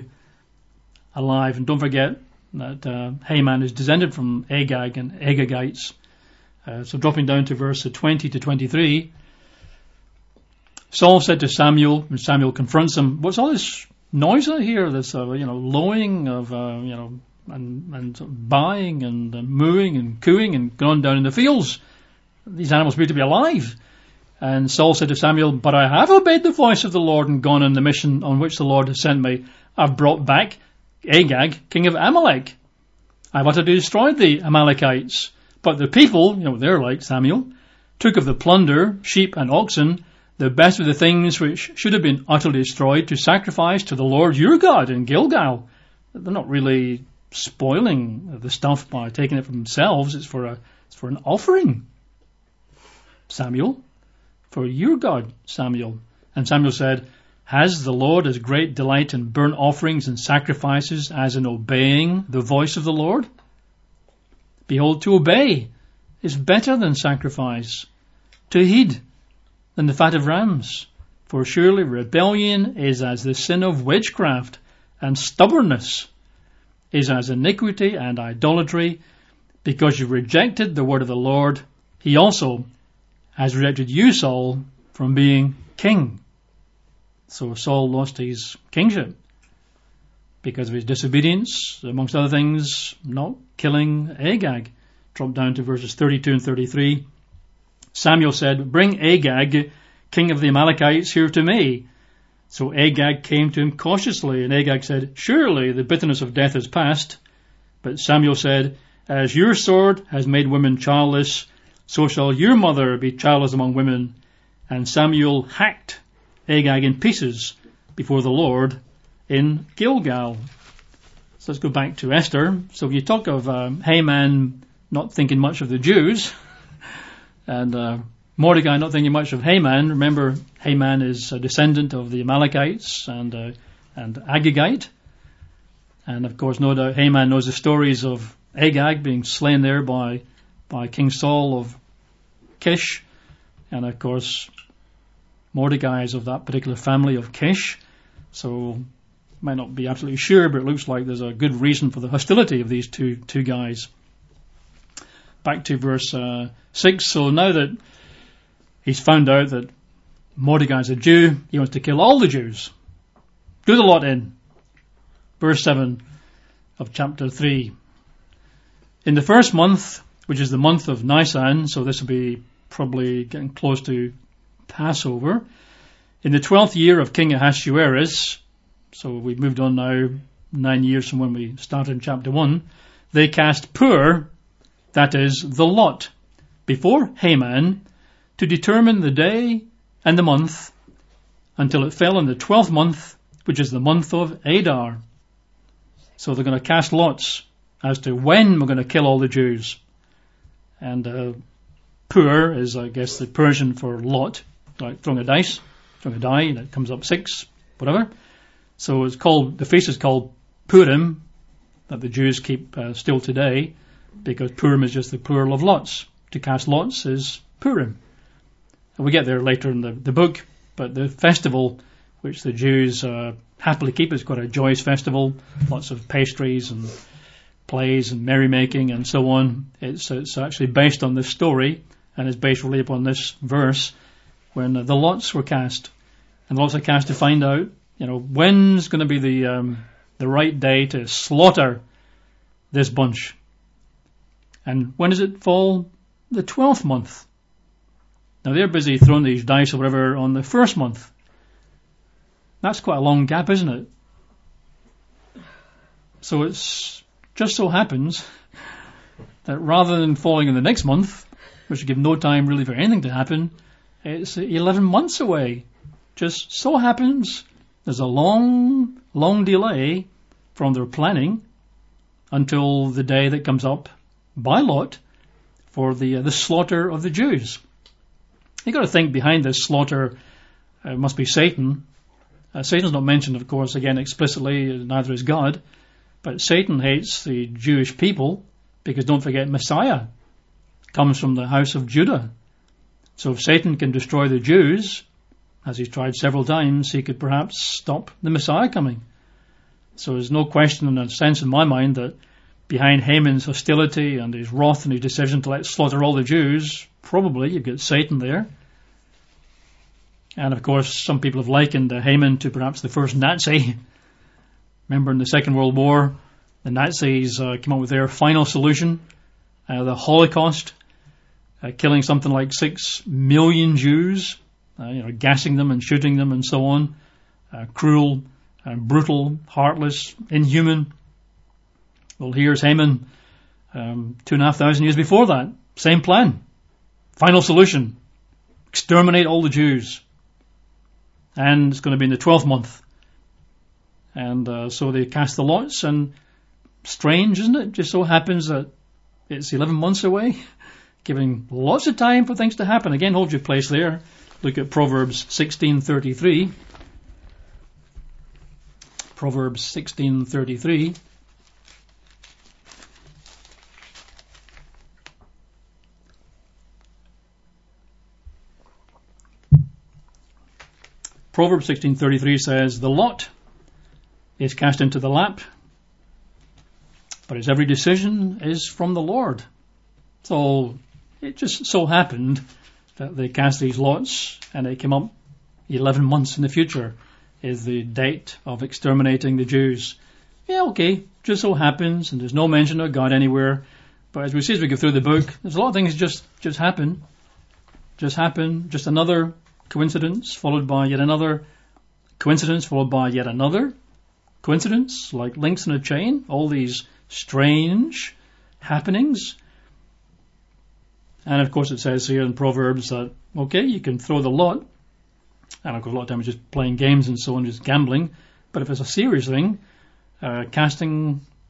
alive. And don't forget that Haman is descended from Agag and Agagites. So dropping down to verse 20 to 23, Saul said to Samuel, when Samuel confronts him, what's all this noise out here? This, lowing of, and buying and mooing and cooing and going down in the fields. These animals appear to be alive. And Saul said to Samuel, but I have obeyed the voice of the Lord and gone on the mission on which the Lord has sent me. I've brought back Agag, king of Amalek. I've utterly destroyed the Amalekites. But the people, they're like Samuel, took of the plunder, sheep and oxen, the best of the things which should have been utterly destroyed, to sacrifice to the Lord your God in Gilgal. They're not really spoiling the stuff by taking it for themselves. It's for an offering, Samuel, for your God, Samuel. And Samuel said, has the Lord as great delight in burnt offerings and sacrifices as in obeying the voice of the Lord? Behold, to obey is better than sacrifice, to heed than the fat of rams. For surely rebellion is as the sin of witchcraft, and stubbornness is as iniquity and idolatry. Because you rejected the word of the Lord, he also has rejected you, Saul, from being king. So Saul lost his kingship because of his disobedience, amongst other things, not killing Agag. Drop down to verses 32 and 33. Samuel said, bring Agag, king of the Amalekites, here to me. So Agag came to him cautiously, and Agag said, surely the bitterness of death is past. But Samuel said, as your sword has made women childless, so shall your mother be childless among women. And Samuel hacked Agag in pieces before the Lord in Gilgal. So let's go back to Esther. So you talk of Haman not thinking much of the Jews, and Mordecai not thinking much of Haman. Remember, Haman is a descendant of the Amalekites and Agagite. And of course, no doubt Haman knows the stories of Agag being slain there by King Saul of Kish. And of course, Mordecai is of that particular family of Kish. So, might not be absolutely sure, but it looks like there's a good reason for the hostility of these two guys. Back to verse 6. So now that he's found out that Mordecai's a Jew, he wants to kill all the Jews. Do the lot in. Verse 7 of chapter 3. In the first month, which is the month of Nisan, so this will be probably getting close to Passover, in the 12th year of King Ahasuerus, so we've moved on now 9 years from when we started in chapter 1, they cast Pur, that is, the lot, before Haman to determine the day and the month until it fell in the 12th month, which is the month of Adar. So they're going to cast lots as to when we're going to kill all the Jews. And Pur is, I guess, the Persian for lot, like throwing a die, and it comes up 6, whatever. So it's called, the feast is called Purim, that the Jews keep still today, because Purim is just the plural of lots. To cast lots is Purim. And we get there later in the book, but the festival which the Jews happily keep is quite a joyous festival, lots of pastries and plays and merrymaking and so on. It's actually based on this story, and it's based really upon this verse when the lots were cast. And the lots are cast to find out, when's going to be the right day to slaughter this bunch. And when does it fall? The 12th month. Now they're busy throwing these dice or whatever on the first month. That's quite a long gap, isn't it? So it's just so happens that rather than falling in the next month, which would give no time really for anything to happen, it's 11 months away. Just so happens there's a long, long delay from their planning until the day that comes up by lot for the slaughter of the Jews. You've got to think behind this slaughter must be Satan. Satan's not mentioned, of course, again explicitly, neither is God. But Satan hates the Jewish people because, don't forget, Messiah comes from the house of Judah. So if Satan can destroy the Jews, as he's tried several times, he could perhaps stop the Messiah coming. So there's no question in a sense in my mind that behind Haman's hostility and his wrath and his decision to slaughter all the Jews, probably you've got Satan there. And of course, some people have likened Haman to perhaps the first Nazi. Remember in the Second World War, the Nazis came up with their final solution, the Holocaust, killing something like 6 million Jews, gassing them and shooting them and so on. Cruel, brutal, heartless, inhuman. Well, here's Haman 2,500 years before that. Same plan. Final solution. Exterminate all the Jews. And it's going to be in the 12th month. And so they cast the lots, and strange, isn't it? Just so happens that it's 11 months away, giving lots of time for things to happen. Again, hold your place there. Look at Proverbs 16:33. Proverbs 16:33. Proverbs 16:33 says, "The lot is cast into the lap, but its every decision is from the Lord." So it just so happened that they cast these lots, and it came up 11 months in the future is the date of exterminating the Jews. Yeah, okay, just so happens, and there's no mention of God anywhere. But as we see as we go through the book, there's a lot of things just happen. Just another coincidence followed by yet another coincidence followed by yet another coincidence, like links in a chain, all these strange happenings. And of course it says here in Proverbs that, okay, you can throw the lot, and of course a lot of times just playing games and so on, just gambling, but if it's a serious thing, casting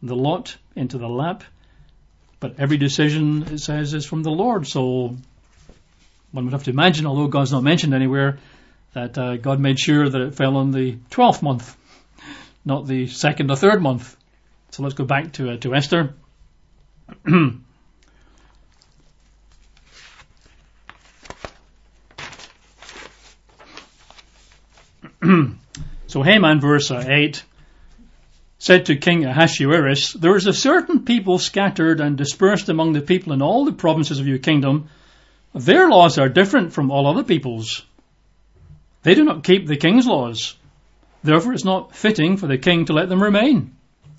the lot into the lap. But every decision, it says, is from the Lord. So one would have to imagine, although God's not mentioned anywhere, that God made sure that it fell on the 12th month, not the 2nd or 3rd month. So let's go back to Esther. So Haman, verse 8, said to King Ahasuerus, "There is a certain people scattered and dispersed among the people in all the provinces of your kingdom. Their laws are different from all other people's. They do not keep the king's laws. Therefore it's not fitting for the king to let them remain."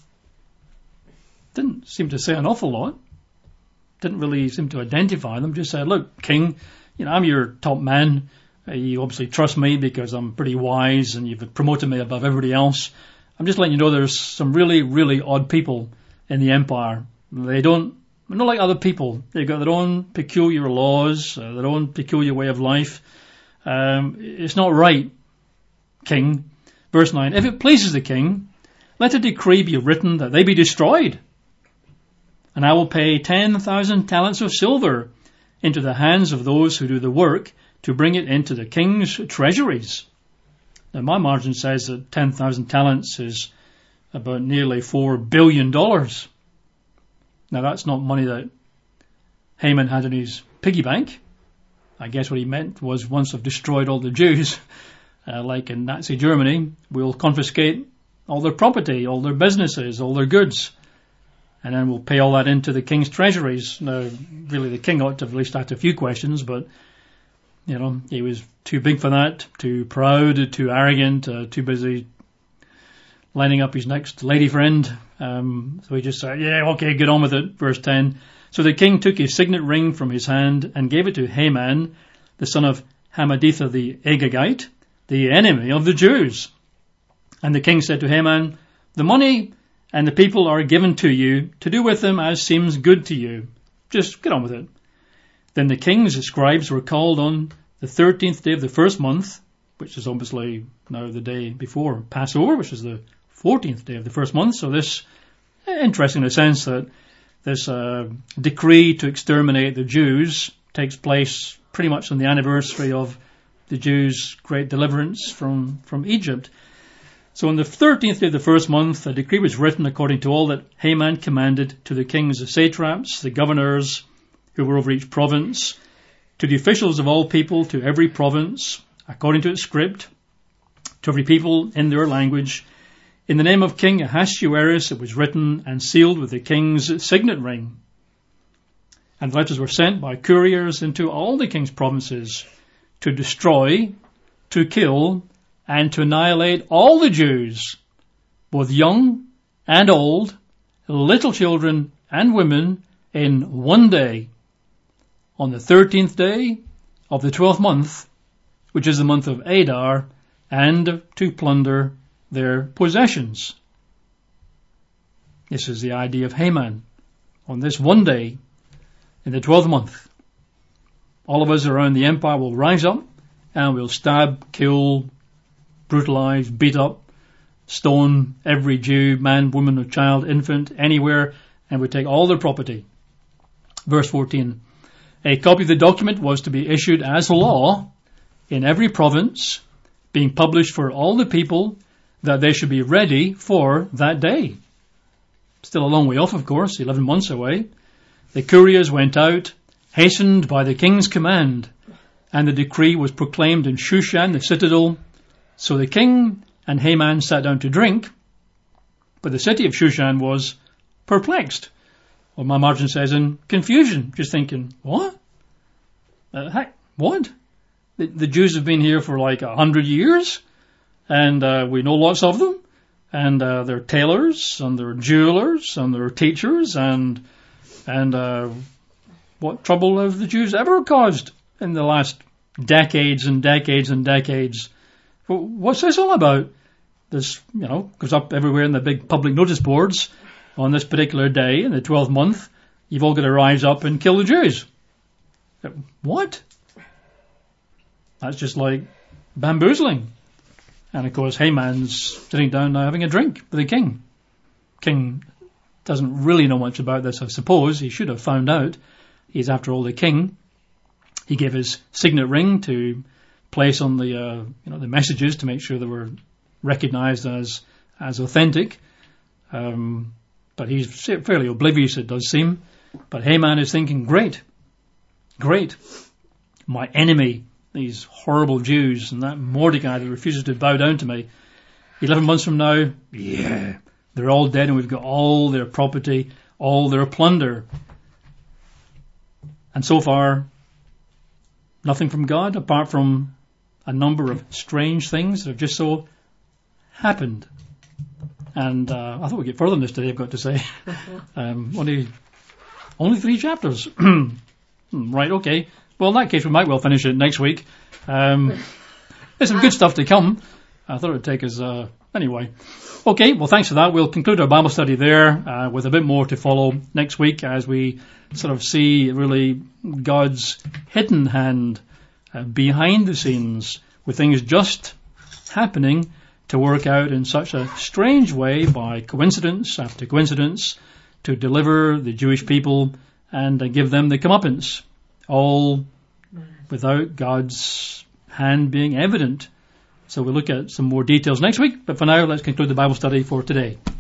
Didn't seem to say an awful lot. Didn't really seem to identify them. Just said, "Look, king, I'm your top man. You obviously trust me because I'm pretty wise and you've promoted me above everybody else. I'm just letting you know there's some really, really odd people in the empire. They're not like other people. They've got their own peculiar laws, their own peculiar way of life. It's not right, king." Verse 9, "If it pleases the king, let a decree be written that they be destroyed. And I will pay 10,000 talents of silver into the hands of those who do the work to bring it into the king's treasuries." Now my margin says that 10,000 talents is about nearly $4 billion. Now that's not money that Haman had in his piggy bank. I guess what he meant was, once I've destroyed all the Jews, like in Nazi Germany, we'll confiscate all their property, all their businesses, all their goods, and then we'll pay all that into the king's treasuries. Now, really, the king ought to have at least asked a few questions, but, he was too big for that, too proud, too arrogant, too busy lining up his next lady friend. So he just said, "Yeah, okay, get on with it." Verse 10, "So the king took his signet ring from his hand and gave it to Haman, the son of Hammedatha the Agagite, the enemy of the Jews. And the king said to Haman, 'The money and the people are given to you to do with them as seems good to you. Just get on with it.' Then the king's scribes were called on the 13th day of the first month," which is obviously now the day before Passover, which is the 14th day of the first month. So this, interesting in the sense that this decree to exterminate the Jews takes place pretty much on the anniversary of the Jews' great deliverance from Egypt. So on the 13th day of the first month, a decree was written according to all that Haman commanded to the king's satraps, the governors who were over each province, to the officials of all people, to every province, according to its script, to every people in their language. In the name of King Ahasuerus it was written and sealed with the king's signet ring. And letters were sent by couriers into all the king's provinces to destroy, to kill, and to annihilate all the Jews, both young and old, little children and women, in one day, on the 13th day of the 12th month, which is the month of Adar, and to plunder their possessions." This is the idea of Haman. On this one day, in the 12th month, all of us around the empire will rise up and we'll stab, kill, brutalize, beat up, stone every Jew, man, woman, or child, infant, anywhere, and we take all their property. Verse 14, "A copy of the document was to be issued as law in every province, being published for all the people, that they should be ready for that day." Still a long way off, of course, 11 months away. "The couriers went out, hastened by the king's command, and the decree was proclaimed in Shushan, the citadel. So the king and Haman sat down to drink, but the city of Shushan was perplexed." Well, my margin says in confusion, just thinking, what? What? The Jews have been here for like 100 years, and we know lots of them, and they're tailors, and they're jewelers, and they're teachers, and what trouble have the Jews ever caused in the last decades and decades and decades? What's this all about? This, goes up everywhere in the big public notice boards. On this particular day, in the 12th month, you've all got to rise up and kill the Jews. What? That's just like bamboozling. And of course, Haman's sitting down now having a drink with the king. King doesn't really know much about this, I suppose. He should have found out. He's, after all, the king. He gave his signet ring to place on the the messages to make sure they were recognized as authentic. But he's fairly oblivious, it does seem. But Haman is thinking, great. My enemy, these horrible Jews, and that Mordecai that refuses to bow down to me. 11 months from now, yeah, they're all dead and we've got all their property, all their plunder. And so far, nothing from God apart from a number of strange things that have just so happened. And I thought we'd get further than this today, I've got to say. Only 3 chapters. Right, okay. Well, in that case, we might well finish it next week. There's some good stuff to come. I thought it would take us... anyway. Okay, well, thanks for that. We'll conclude our Bible study there with a bit more to follow next week as we sort of see really God's hidden hand behind the scenes with things just happening to work out in such a strange way by coincidence after coincidence to deliver the Jewish people and give them the comeuppance, all without God's hand being evident. So we'll look at some more details next week, but for now, let's conclude the Bible study for today.